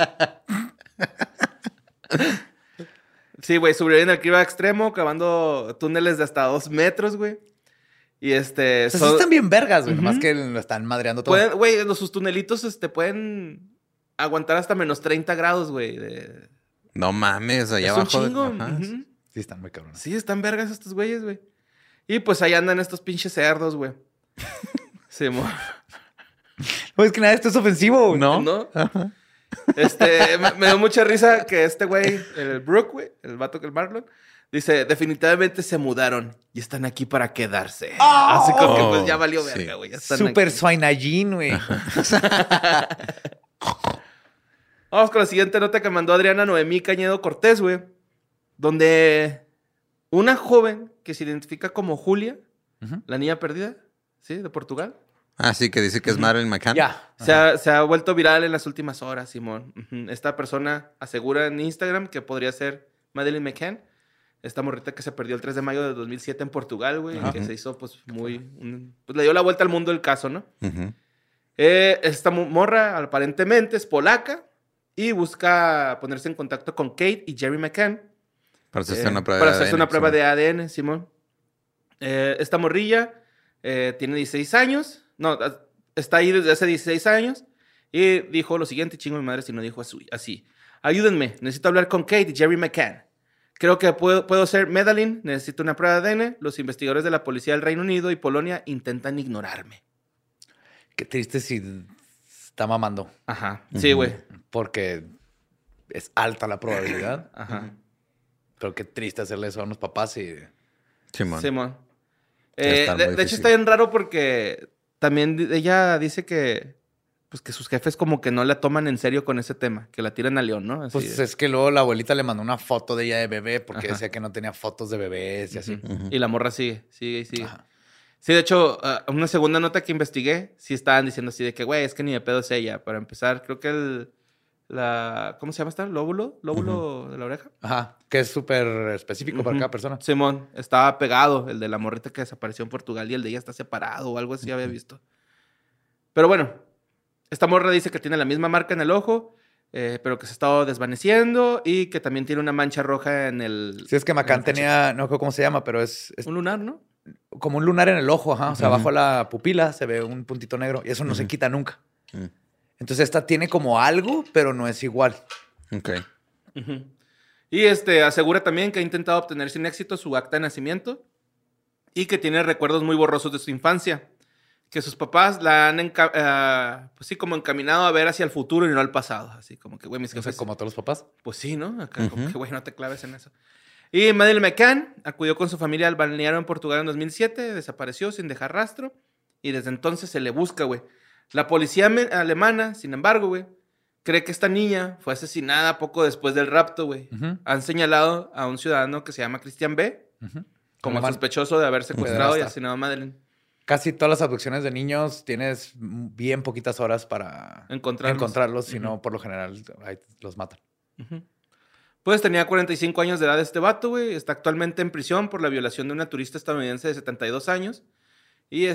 Sí, güey, sobrevivieron al clima extremo, cavando túneles de hasta 2 metros, güey. Y O sea, sí son- están bien vergas, güey. Nomás Ujú. que lo están madreando todo. pueden, güey, sus tunelitos, pueden aguantar hasta menos 30 grados, güey. No mames, allá Es abajo. un chingo. Ajá. Ujú. Sí, están muy cabrones. Sí, están vergas estos güeyes, güey. Y pues ahí andan estos pinches cerdos, güey. Sí, No, es que nada, esto es ofensivo, güey. ¿No? Me dio mucha risa que este güey, el Brooke, güey, el vato que el Marlon, dice, definitivamente se mudaron y están aquí para quedarse. Así como que pues ya valió sí. verga, güey. Ya están Super aquí. Swainajin, güey. Vamos con la siguiente nota que mandó Adriana Noemí Cañedo Cortés, güey. Donde una joven que se identifica como Julia, Ujú. la niña perdida, ¿sí? De Portugal. Ah, sí, que dice que es Marilyn McCann. Ya. Se ha vuelto viral en las últimas horas, Simón. Ujú. Esta persona asegura en Instagram que podría ser Madeleine McCann. Esta morrita que se perdió el 3 de mayo de 2007 en Portugal, güey. Ajá. Que se hizo, pues, pues le dio la vuelta al mundo el caso, ¿no? Ujú. Esta morra aparentemente es polaca y busca ponerse en contacto con Kate y Jerry McCann. Para hacerse una prueba para de hacerse ADN, una prueba sí. de ADN, Simón. Esta morrilla tiene 16 años. No, está ahí desde hace 16 años. Y dijo lo siguiente, chingo mi madre si no dijo así. Ayúdenme, necesito hablar con Kate y Jerry McCann. Creo que puedo ser Madeleine, necesito una prueba de ADN. Los investigadores de la policía del Reino Unido y Polonia intentan ignorarme. Qué triste si está mamando. Ajá. Sí, güey. Porque es alta la probabilidad. Ajá. Pero qué triste hacerle eso a unos papás y... Simón. Simón. Está muy De hecho, difícil. está bien raro porque también ella dice que, pues, que sus jefes como que no la toman en serio con ese tema, que la tiran a león, ¿no? Así Pues de- es que luego la abuelita le mandó una foto de ella de bebé porque Ajá. decía que no tenía fotos de bebés y así. Y la morra sigue y sigue. Ajá. Sí, de hecho, una segunda nota que investigué, sí estaban diciendo así de que, güey, es que ni de pedo es ella. Para empezar, creo que ¿cómo se llama esta? ¿Lóbulo de la oreja? Ajá. Que es súper específico para Ujú. cada persona. Simón, estaba pegado, el de la morrita que desapareció en Portugal y el de ella está separado o algo así había visto. Pero bueno, esta morra dice que tiene la misma marca en el ojo, pero que se ha estado desvaneciendo y que también tiene una mancha roja en el... Sí, es que en Macán el cachete. tenía, no sé cómo se llama, pero es Un lunar, ¿no? como un lunar en el ojo, ajá. O sea, abajo la pupila se ve un puntito negro y eso no se quita nunca. Mm. Entonces esta tiene como algo, pero no es igual. Ok. Ujú. Y asegura también que ha intentado obtener sin éxito su acta de nacimiento y que tiene recuerdos muy borrosos de su infancia. Que sus papás la han pues sí, como encaminado a ver hacia el futuro y no al pasado. Así como que, güey, mis No sé, jefes... como todos los papás. Pues sí, ¿no? Acá como que, güey, no te claves en eso. Y Madeleine McCann acudió con su familia al balneario en Portugal en 2007, desapareció sin dejar rastro y desde entonces se le busca, güey. La policía alemana, sin embargo, güey, cree que esta niña fue asesinada poco después del rapto, güey. Ujú. Han señalado a un ciudadano que se llama Christian B. como Alemán. sospechoso de haber secuestrado y Pederasta. asesinado a Madeleine. Casi todas las abducciones de niños tienes bien poquitas horas para Encontrarlos. si no, por lo general, ahí los matan. Ujú. Pues tenía 45 años de edad este vato, güey. Está actualmente en prisión por la violación de una turista estadounidense de 72 años. Y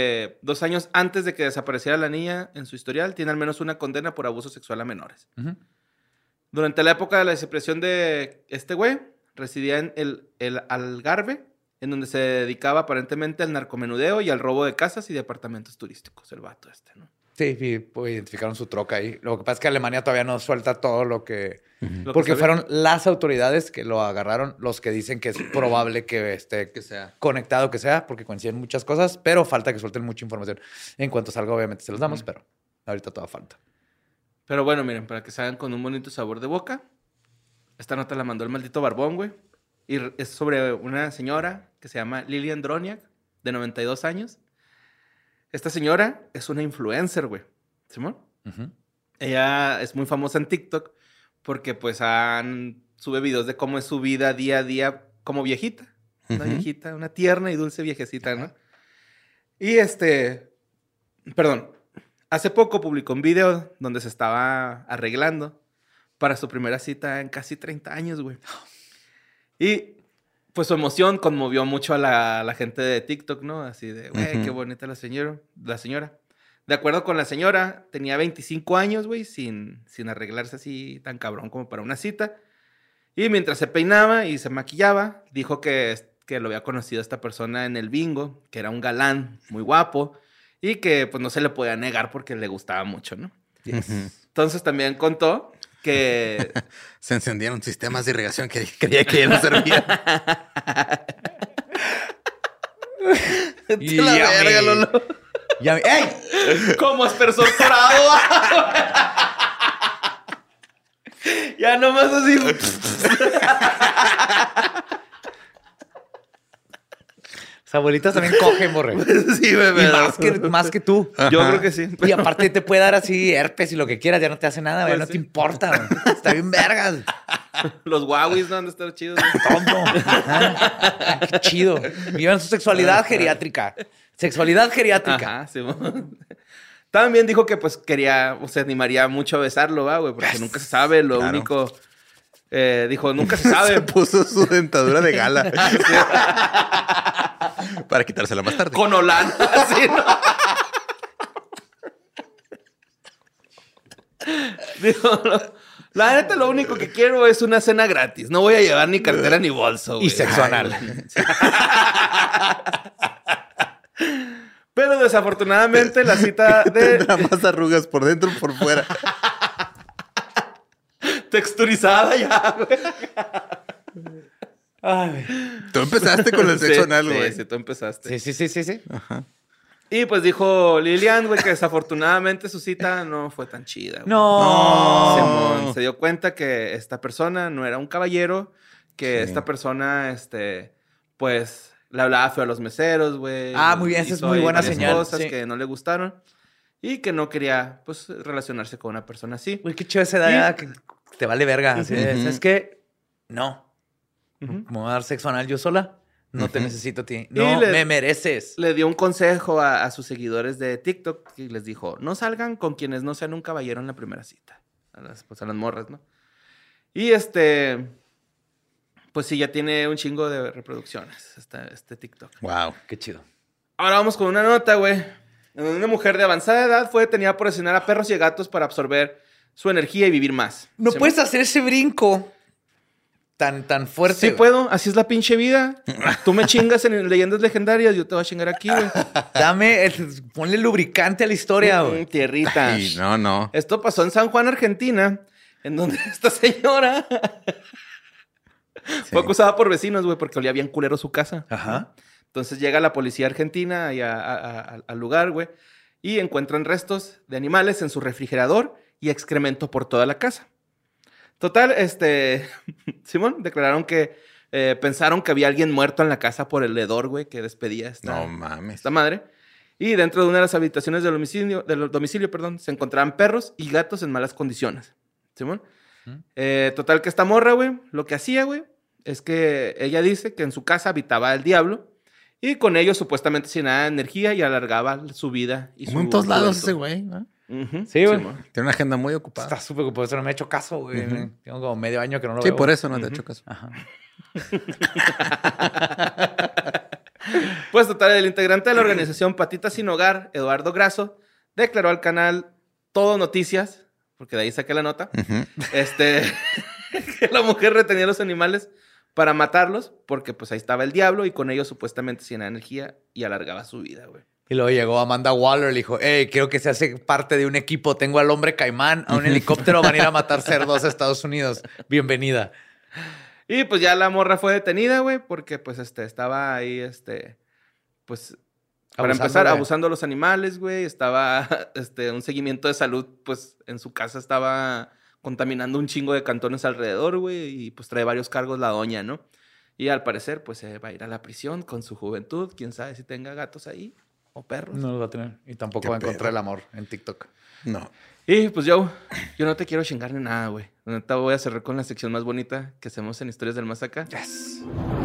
2 años antes de que desapareciera la niña en su historial, tiene al menos una condena por abuso sexual a menores. Ujú. Durante la época de la desaparición de este güey, residía en el Algarve, en donde se dedicaba aparentemente al narcomenudeo y al robo de casas y departamentos turísticos, el vato ¿no? Sí, y pues, identificaron su troca ahí. Lo que pasa es que Alemania todavía no suelta todo lo que... Lo que Porque sabía. fueron las autoridades que lo agarraron los que dicen que es probable que esté Que sea. conectado, que sea, porque coinciden muchas cosas, pero falta que suelten mucha información. En cuanto salga, obviamente se los damos, pero ahorita toda falta. Pero bueno, miren, para que se hagan con un bonito sabor de boca, esta nota la mandó el maldito Barbón, güey. Y es sobre una señora que se llama Lilian Droniak, de 92 años. Esta señora es una influencer, güey. ¿Simón? Ujú. Ella es muy famosa en TikTok porque pues sube videos de cómo es su vida día a día como viejita. Una Ujú. viejita, una tierna y dulce viejecita, ¿no? Y perdón, hace poco publicó un video donde se estaba arreglando para su primera cita en casi 30 años, güey. Y pues su emoción conmovió mucho a la gente de TikTok, ¿no? Así de, güey, Ujú. qué bonita la señora. De acuerdo con la señora, tenía 25 años, güey, sin arreglarse así tan cabrón como para una cita. Y mientras se peinaba y se maquillaba, dijo que lo había conocido a esta persona en el bingo, que era un galán muy guapo y que pues no se le podía negar porque le gustaba mucho, ¿no? Yes. Ujú. Entonces también contó que... Se encendieron sistemas de irrigación que creía que ya no servían. Y la ya verga, me- Lolo. ya me- ¡Ey! Como aspersor dorado. Ya nomás así. Las abuelitas también cogen, borre. Sí, bebé. Y más que tú. Yo creo que sí. Y aparte te puede dar así herpes y lo que quieras, ya no te hace nada, güey, Pues no sí. te importa. Güey. Está bien vergas. Los Huawei no han de estar chidos. Tonto. Ajá. Qué chido. Vivan su sexualidad geriátrica. Sexualidad geriátrica. Ajá, sí. También dijo que pues quería, o se animaría mucho a besarlo, ¿va, güey? Porque nunca se sabe, lo Claro. único... dijo, nunca se Se sabe. puso su dentadura de gala. Para quitársela más tarde. Con Holanda, así, ¿no? Dijo, la neta, lo único que quiero es una cena gratis. No voy a llevar ni cartera ni bolso, güey. Y sexo anal. Pero desafortunadamente la cita de Tendrá más arrugas por dentro y por fuera. texturizada ya, güey. Ay, Tú empezaste con el sexo Sí, anal, sí, güey. sí, tú empezaste. sí. Y pues dijo Lilian, güey, que desafortunadamente su cita no fue tan chida, güey. No. Simón se dio cuenta que esta persona no era un caballero, que esta persona, pues, le hablaba feo a los meseros, güey. Ah, muy bien, esa es Hizo muy ahí buena varias señal, cosas sí. que no le gustaron y que no quería, pues, relacionarse con una persona así. Güey, qué chido esa edad que te vale verga. Así de, ¿sabes qué? No. Ujú. Me voy a dar sexo anal yo sola. No te necesito a ti. No, le- me mereces. Le dio un consejo a sus seguidores de TikTok y les dijo, no salgan con quienes no sean un caballero en la primera cita. A las morras, ¿no? Y pues sí, ya tiene un chingo de reproducciones este TikTok. Wow. Qué chido. Ahora vamos con una nota, güey. En donde una mujer de avanzada edad fue detenida por asesinar a perros y a gatos para absorber su energía y vivir más. No ¿Sí? puedes hacer ese brinco tan fuerte. Sí güey. puedo, así es la pinche vida. Tú me chingas en leyendas legendarias, yo te voy a chingar aquí, güey. Ponle lubricante a la historia, güey. Tierrita. Y no. Esto pasó en San Juan, Argentina, en donde esta señora fue acusada por vecinos, güey, porque olía bien culero su casa. Ajá. Entonces llega la policía argentina ahí al lugar, güey, y encuentran restos de animales en su refrigerador y excremento por toda la casa. Total, Simón, declararon que pensaron que había alguien muerto en la casa por el hedor, güey, que despedía No mames. esta madre. Y dentro de una de las habitaciones del domicilio, se encontraban perros y gatos en malas condiciones. ¿Simón? Total que esta morra, güey, lo que hacía, güey, es que ella dice que en su casa habitaba el diablo y con ello supuestamente se llenaba de energía y alargaba su vida. Y Como su en todos lados juventud. ese güey, ¿no? Ujú, Sí, güey. Simón. Tiene una agenda muy ocupada. Está súper ocupado. Eso no me ha hecho caso, güey. Tengo como medio año que no lo Sí, veo. por eso no te he hecho caso. Ajá. Pues total, el integrante de la organización Patitas Sin Hogar, Eduardo Grasso, declaró al canal Todo Noticias, porque de ahí saqué la nota, que la mujer retenía a los animales para matarlos, porque pues ahí estaba el diablo y con ellos supuestamente se llenaba energía y alargaba su vida, güey. Y luego llegó Amanda Waller y le dijo, hey, creo que se hace parte de un equipo. Tengo al hombre caimán, a un helicóptero, van a ir a matar cerdos a Estados Unidos. Bienvenida. Y pues ya la morra fue detenida, güey, porque pues estaba ahí, pues... Para empezar, abusando de los animales, güey. Estaba, un seguimiento de salud, pues, en su casa estaba contaminando un chingo de cantones alrededor, güey. Y, pues, trae varios cargos la doña, ¿no? Y, al parecer, pues, se va a ir a la prisión con su juventud. Quién sabe si tenga gatos ahí o perros. No los va a tener. Y tampoco Qué va a encontrar pedo. el amor en TikTok. No. Y, pues, yo no te quiero chingar ni nada, güey. Ahorita voy a cerrar con la sección más bonita que hacemos en Historias del Más Acá. Yes.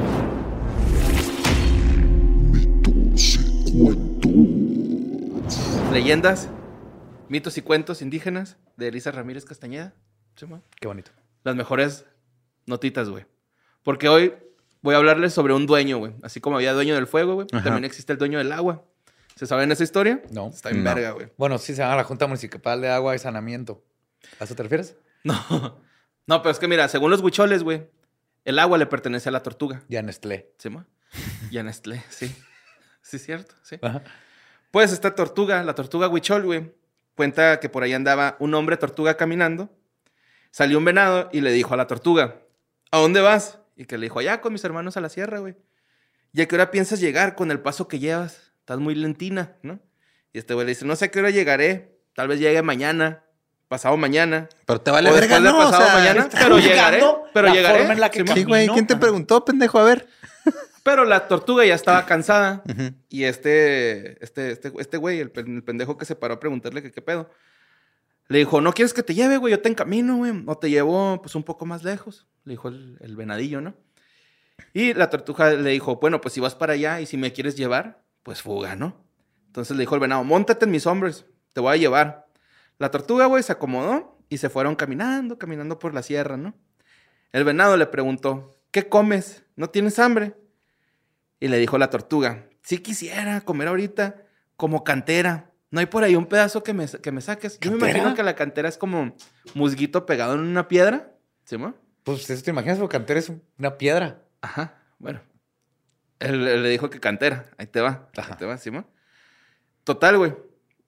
Leyendas, mitos y cuentos indígenas de Elisa Ramírez Castañeda. ¿Sí, man? Qué bonito. Las mejores notitas, güey. Porque hoy voy a hablarles sobre un dueño, güey. Así como había dueño del fuego, güey. Ajá. También existe el dueño del agua. ¿Se saben esa historia? No. Está en No. verga, güey. Bueno, sí se llama la Junta Municipal de Agua y Saneamiento. ¿A eso te refieres? No. No, pero es que mira, según los huicholes, güey, el agua le pertenece a la tortuga. Ya Nestlé. ¿Sí, ma? Y a Nestlé, sí. Sí, cierto, sí. Ajá. Pues esta tortuga, la tortuga huichol, güey, cuenta que por ahí andaba un hombre tortuga caminando. Salió un venado y le dijo a la tortuga, ¿a dónde vas? Y que le dijo, allá con mis hermanos a la sierra, güey. ¿Y a qué hora piensas llegar con el paso que llevas? Estás muy lentina, ¿no? Y este güey le dice, no sé a qué hora llegaré. Tal vez llegue mañana, pasado mañana. Pero te vale O verga, después de ¿no? O pasado sea, mañana. ¿estás Pero llegaré. juzgando Pero la llegaré. forma en la que Simón. Sí, güey. Camino. ¿Quién te preguntó, pendejo? A ver. Pero la tortuga ya estaba cansada. Ujú. Y este güey, el pendejo que se paró a preguntarle que qué pedo, le dijo, ¿no quieres que te lleve, güey? Yo te encamino, güey. O te llevo, pues, un poco más lejos. Le dijo el venadillo, ¿no? Y la tortuga le dijo, bueno, pues, si vas para allá y si me quieres llevar, pues, fuga, ¿no? Entonces le dijo el venado, móntate en mis hombros, te voy a llevar. La tortuga, güey, se acomodó y se fueron caminando por la sierra, ¿no? El venado le preguntó, ¿qué comes? ¿No tienes hambre? Y le dijo la tortuga, sí quisiera comer ahorita como cantera. ¿No hay por ahí un pedazo que me saques? Yo me ¿Cantera? imagino que la cantera es como musguito pegado en una piedra. ¿Sí, mo? Pues eso te imaginas, porque cantera es una piedra. Ajá, bueno. Él le dijo que cantera. Ahí te va. Ajá. Ahí te va, ¿sí, mo? Total, güey.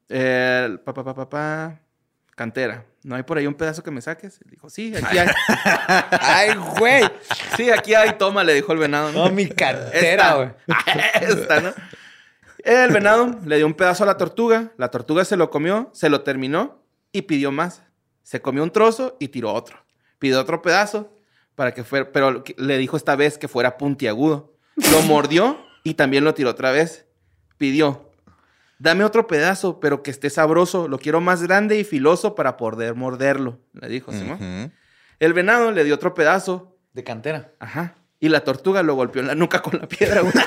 Cantera. ¿No hay por ahí un pedazo que me saques? Le dijo, sí, aquí hay. ¡Ay, güey! Sí, aquí hay. Toma, le dijo el venado. No, mi cantera, güey. Esta, ¿no? El venado le dio un pedazo a la tortuga se lo comió, se lo terminó y pidió más. Se comió un trozo y tiró otro. Pidió otro pedazo para que fuera, pero le dijo esta vez que fuera puntiagudo. Lo mordió y también lo tiró otra vez. Pidió, dame otro pedazo, pero que esté sabroso. Lo quiero más grande y filoso para poder morderlo, le dijo Simón. El venado le dio otro pedazo. De cantera. Ajá. Y la tortuga lo golpeó en la nuca con la piedra, güey.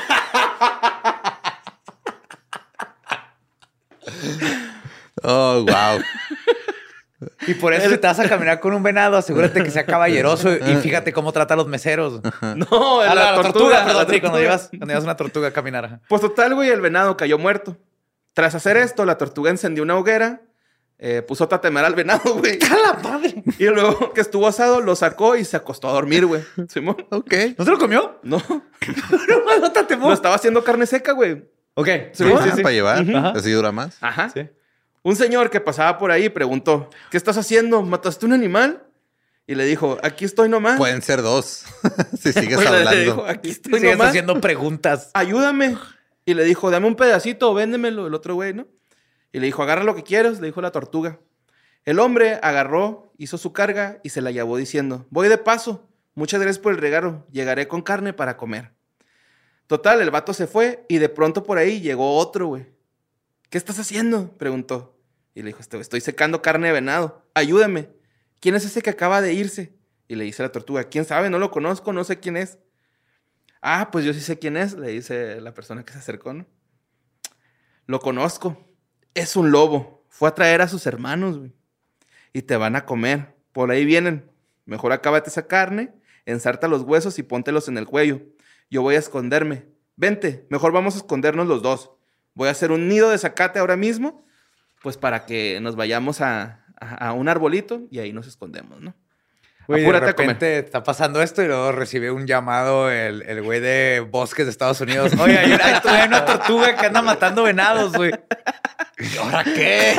Oh, wow. Y por eso si te vas a caminar con un venado, asegúrate que sea caballeroso y fíjate cómo trata a los meseros. No, la tortuga. Perdón, sí, cuando tortuga. llevas una tortuga a caminar. Ajá. Pues total, güey, el venado cayó muerto. Tras hacer esto, la tortuga encendió una hoguera, puso a tatemar al venado, güey. ¡A la madre! Y luego que estuvo asado, lo sacó y se acostó a dormir, güey. ¿Simón? Ok. ¿No se lo comió? No. No te Lo estaba haciendo carne seca, güey. Ok. Sí, Para llevar. Ajá. Así dura más. Ajá. Sí. Un señor que pasaba por ahí preguntó, ¿qué estás haciendo? ¿Mataste un animal? Y le dijo, aquí estoy nomás. Pueden ser dos. Si sigues Pues le hablando. dijo, aquí estoy Sigues nomás. haciendo preguntas. Ayúdame. Y le dijo, dame un pedacito o véndemelo. El otro güey, ¿no? Y le dijo, agarra lo que quieras, le dijo la tortuga. El hombre agarró, hizo su carga y se la llevó diciendo, voy de paso. Muchas gracias por el regalo. Llegaré con carne para comer. Total, el vato se fue y de pronto por ahí llegó otro, güey. ¿Qué estás haciendo? Preguntó. Y le dijo, estoy secando carne de venado. Ayúdame. ¿Quién es ese que acaba de irse? Y le dice la tortuga, ¿quién sabe? No lo conozco, no sé quién es. Ah, pues yo sí sé quién es, le dice la persona que se acercó, ¿no? Lo conozco. Es un lobo. Fue a traer a sus hermanos, güey. Y te van a comer. Por ahí vienen. Mejor acábate esa carne, ensarta los huesos y póntelos en el cuello. Yo voy a esconderme. Vente, mejor vamos a escondernos los dos. Voy a hacer un nido de zacate ahora mismo, pues para que nos vayamos a un arbolito y ahí nos escondemos, ¿no? Güey, de Apúrate a repente está pasando esto y luego recibe un llamado el güey de bosques de Estados Unidos. Oye, hay una tortuga que anda matando venados, güey. ¿Y ahora qué?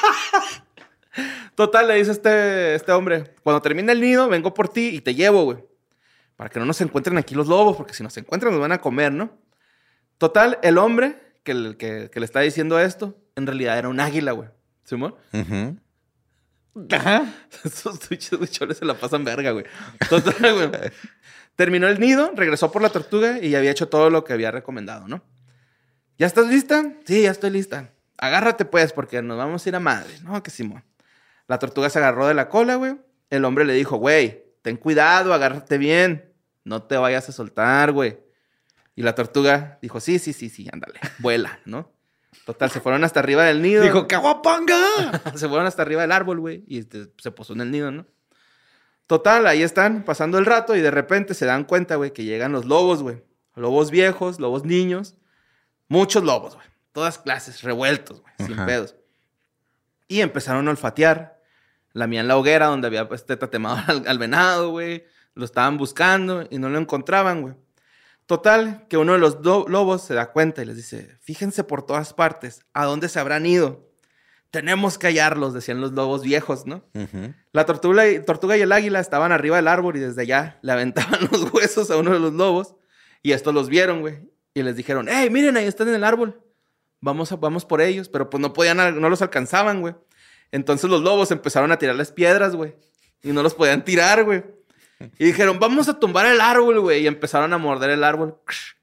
Total, le dice este hombre, cuando termine el nido, vengo por ti y te llevo, güey. Para que no nos encuentren aquí los lobos, porque si nos encuentran nos van a comer, ¿no? Total, el hombre que le está diciendo esto, en realidad era un águila, güey. ¿Simón? Ujú. Ajá. Esos chuchones se la pasan verga, güey. Total, güey. Terminó el nido, regresó por la tortuga y ya había hecho todo lo que había recomendado, ¿no? ¿Ya estás lista? Sí, ya estoy lista. Agárrate, pues, porque nos vamos a ir a madre. No, que Simón. La tortuga se agarró de la cola, güey. El hombre le dijo, güey, ten cuidado, agárrate bien. No te vayas a soltar, güey. Y la tortuga dijo, sí, ándale, vuela, ¿no? Total, se fueron hasta arriba del nido. Dijo, ¡caguapanga! Se fueron hasta arriba del árbol, güey, y se posó en el nido, ¿no? Total, ahí están pasando el rato y de repente se dan cuenta, güey, que llegan los lobos, güey. Lobos viejos, lobos niños. Muchos lobos, güey. Todas clases, revueltos, güey, sin pedos. Y empezaron a olfatear. Lamían la hoguera donde había tatemado al venado, güey. Lo estaban buscando y no lo encontraban, güey. Total, que uno de los lobos se da cuenta y les dice, fíjense por todas partes, ¿a dónde se habrán ido? Tenemos que hallarlos, decían los lobos viejos, ¿no? Ujú. La tortuga y el águila estaban arriba del árbol y desde allá le aventaban los huesos a uno de los lobos. Y estos los vieron, güey. Y les dijeron, ¡hey, miren, ahí están en el árbol! Vamos por ellos. Pero pues no los alcanzaban, güey. Entonces los lobos empezaron a tirarles piedras, güey. Y no los podían tirar, güey. Y dijeron, vamos a tumbar el árbol, güey. Y empezaron a morder el árbol.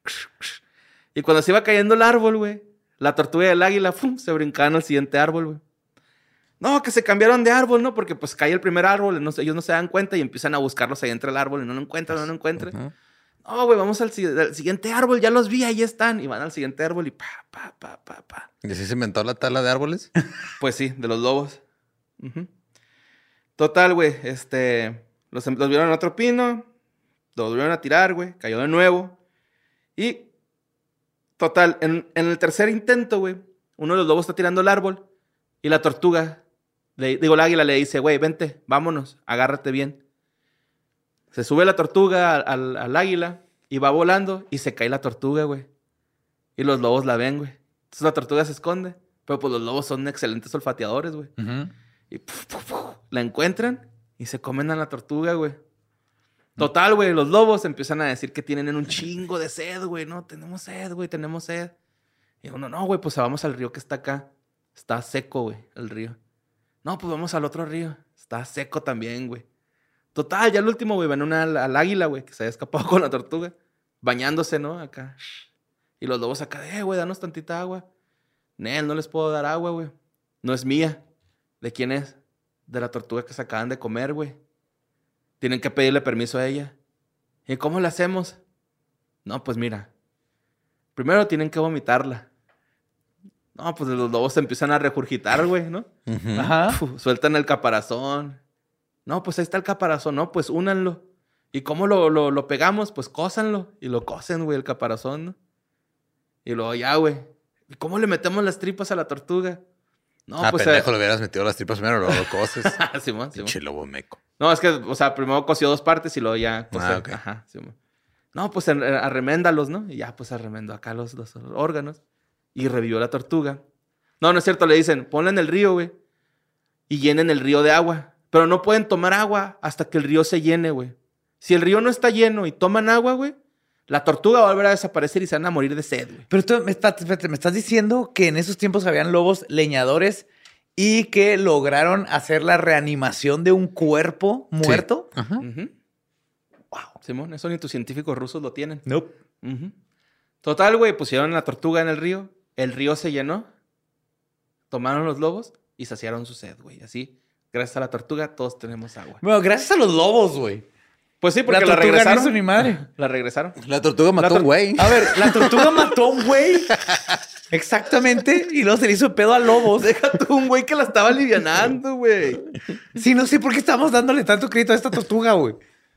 Y cuando se iba cayendo el árbol, güey, la tortuga y el águila se brincaban al siguiente árbol, güey. No, que se cambiaron de árbol, ¿no? Porque pues cae el primer árbol, ellos no se dan cuenta y empiezan a buscarlos ahí entre el árbol y no lo encuentran. Ujú. No, güey, vamos al siguiente árbol, ya los vi, ahí están. Y van al siguiente árbol y pa. ¿Y así se inventó la tala de árboles? Pues sí, de los lobos. Ujú. Total, güey, los vieron en otro pino, los volvieron a tirar, güey, cayó de nuevo. Y, total, en el tercer intento, güey, uno de los lobos está tirando el árbol y la tortuga, el águila le dice, güey, vente, vámonos, agárrate bien. Se sube la tortuga al águila y va volando y se cae la tortuga, güey. Y los lobos la ven, güey. Entonces la tortuga se esconde, pero pues los lobos son excelentes olfateadores, güey. Y la encuentran y se comen a la tortuga, güey. Total, güey, los lobos empiezan a decir que tienen un chingo de sed, güey. No, tenemos sed, güey, tenemos sed. Y uno, no, güey, pues vamos al río que está acá. Está seco, güey, el río. No, pues vamos al otro río. Está seco también, güey. Total, ya el último, güey, ven al águila, güey, que se había escapado con la tortuga. Bañándose, ¿no? Acá. Y los lobos acá, güey, danos tantita agua. Nel, no les puedo dar agua, güey. No es mía. ¿De quién es? De la tortuga que se acaban de comer, güey. Tienen que pedirle permiso a ella. ¿Y cómo le hacemos? No, pues mira. Primero tienen que vomitarla. No, pues los lobos se empiezan a regurgitar, güey, ¿no? Ajá. Sueltan el caparazón. No, pues ahí está el caparazón. No, pues únanlo. ¿Y cómo lo pegamos? Pues cósanlo. Y lo cosen, güey, el caparazón, ¿no? Y luego ya, güey. ¿Y cómo le metemos las tripas a la tortuga? No, pues... pendejo, le hubieras metido las tripas primero, luego lo coces. Simón. Pinche lobo meco. No, es que, o sea, primero coció 2 partes y luego ya coser. Ok. Ajá, Simón. No, pues arreméndalos, ¿no? Y ya, pues arremendó acá los órganos. Y revivió la tortuga. No, no es cierto. Le dicen, ponla en el río, güey. Y llenen el río de agua. Pero no pueden tomar agua hasta que el río se llene, güey. Si el río no está lleno y toman agua, güey, la tortuga va a volver a desaparecer y se van a morir de sed, güey. Pero tú me estás diciendo que en esos tiempos habían lobos leñadores y que lograron hacer la reanimación de un cuerpo muerto. Sí. Ajá. Wow. Simón, eso ni tus científicos rusos lo tienen. Nope. Total, güey, pusieron la tortuga en el río se llenó, tomaron los lobos y saciaron su sed, güey. Así, gracias a la tortuga, todos tenemos agua. Bueno, gracias a los lobos, güey. Pues sí, porque La la tortuga regresaron. no hizo ni madre. La regresaron. La tortuga mató a un güey. A ver, la tortuga mató a un güey. Exactamente. Y luego se le hizo pedo a lobos. Deja tú un güey que la estaba alivianando, güey. Sí, no sé por qué estamos dándole tanto crédito a esta tortuga, güey.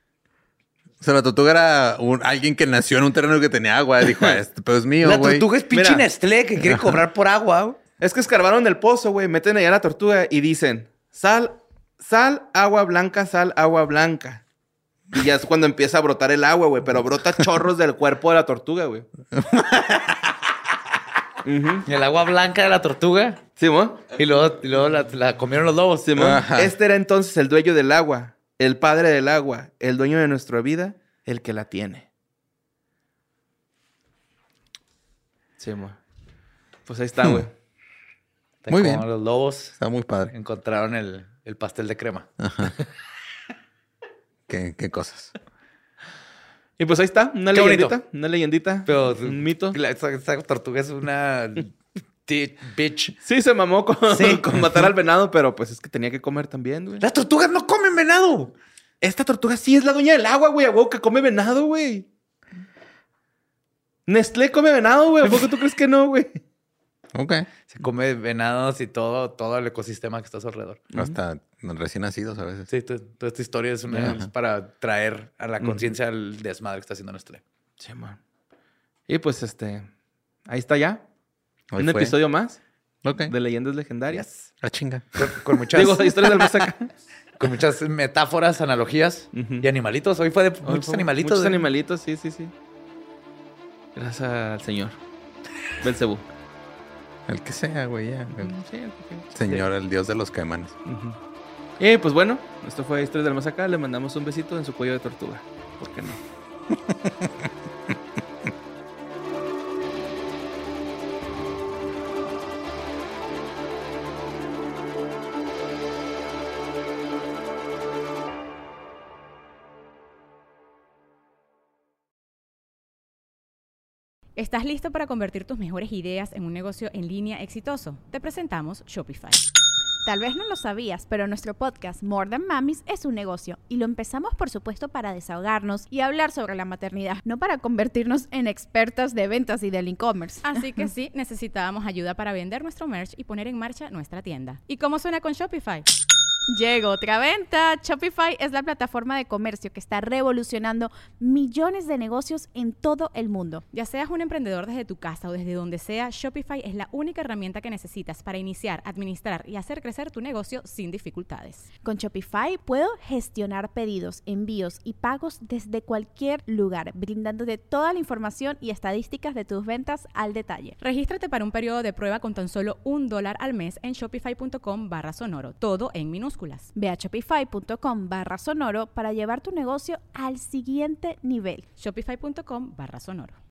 O sea, la tortuga era alguien que nació en un terreno que tenía agua. Dijo, este pedo es mío, La güey. tortuga es pinche Mira. Nestlé que quiere cobrar por agua, güey. Es que escarbaron el pozo, güey. Meten allá la tortuga y dicen, sal, agua blanca, sal, agua blanca. Y ya es cuando empieza a brotar el agua, güey. Pero brota chorros del cuerpo de la tortuga, güey. Y el agua blanca de la tortuga. ¿Simón? Y luego la comieron los lobos. Simón. Ajá. Este era entonces el dueño del agua, el padre del agua, el dueño de nuestra vida, el que la tiene. Simón. Pues ahí está, güey. Muy bien. Como los lobos Está muy padre. encontraron el pastel de crema. ¿Qué cosas? Y pues ahí está, una Qué bonito. leyendita, Pero un mito. Esa tortuga es una bitch. Sí, se mamó con, Sí. con matar al venado, pero pues es que tenía que comer también, güey. Las tortugas no comen venado. Esta tortuga sí es la dueña del agua, güey. A huevo que come venado, güey. Nestlé come venado, güey. ¿A poco tú crees que no, güey? Ok. Se come venados y todo el ecosistema que está a su alrededor. Hasta recién nacidos a veces. Sí, toda esta historia es para traer a la conciencia el desmadre que está haciendo Nestlé. Sí, man. Y pues ahí está ya. Hoy Un fue. episodio más Ok. de Leyendas Legendarias. La chinga. Con muchas, Digo, historias del más acá. con muchas metáforas, analogías y animalitos. Hoy fue de muchos animalitos. Muchos ¿eh? animalitos, sí. Gracias al señor. Belcebú. El que sea, güey, ya. Sí, Señor, el dios de los caimanes. Y pues bueno, esto fue Historias del Más Acá. Le mandamos un besito en su cuello de tortuga. ¿Por qué no? ¿Estás listo para convertir tus mejores ideas en un negocio en línea exitoso? Te presentamos Shopify. Tal vez no lo sabías, pero nuestro podcast More Than Mamis es un negocio y lo empezamos por supuesto para desahogarnos y hablar sobre la maternidad, no para convertirnos en expertas de ventas y del e-commerce. Así que sí, necesitábamos ayuda para vender nuestro merch y poner en marcha nuestra tienda. ¿Y cómo suena con Shopify? Llegó otra venta. Shopify es la plataforma de comercio que está revolucionando millones de negocios en todo el mundo. Ya seas un emprendedor desde tu casa o desde donde sea, Shopify es la única herramienta que necesitas para iniciar, administrar y hacer crecer tu negocio sin dificultades. Con Shopify puedo gestionar pedidos, envíos y pagos desde cualquier lugar, brindándote toda la información y estadísticas de tus ventas al detalle. Regístrate para un periodo de prueba con tan solo $1 al mes en shopify.com/sonoro, todo en minúsculas. Ve a shopify.com/sonoro para llevar tu negocio al siguiente nivel. Shopify.com/sonoro.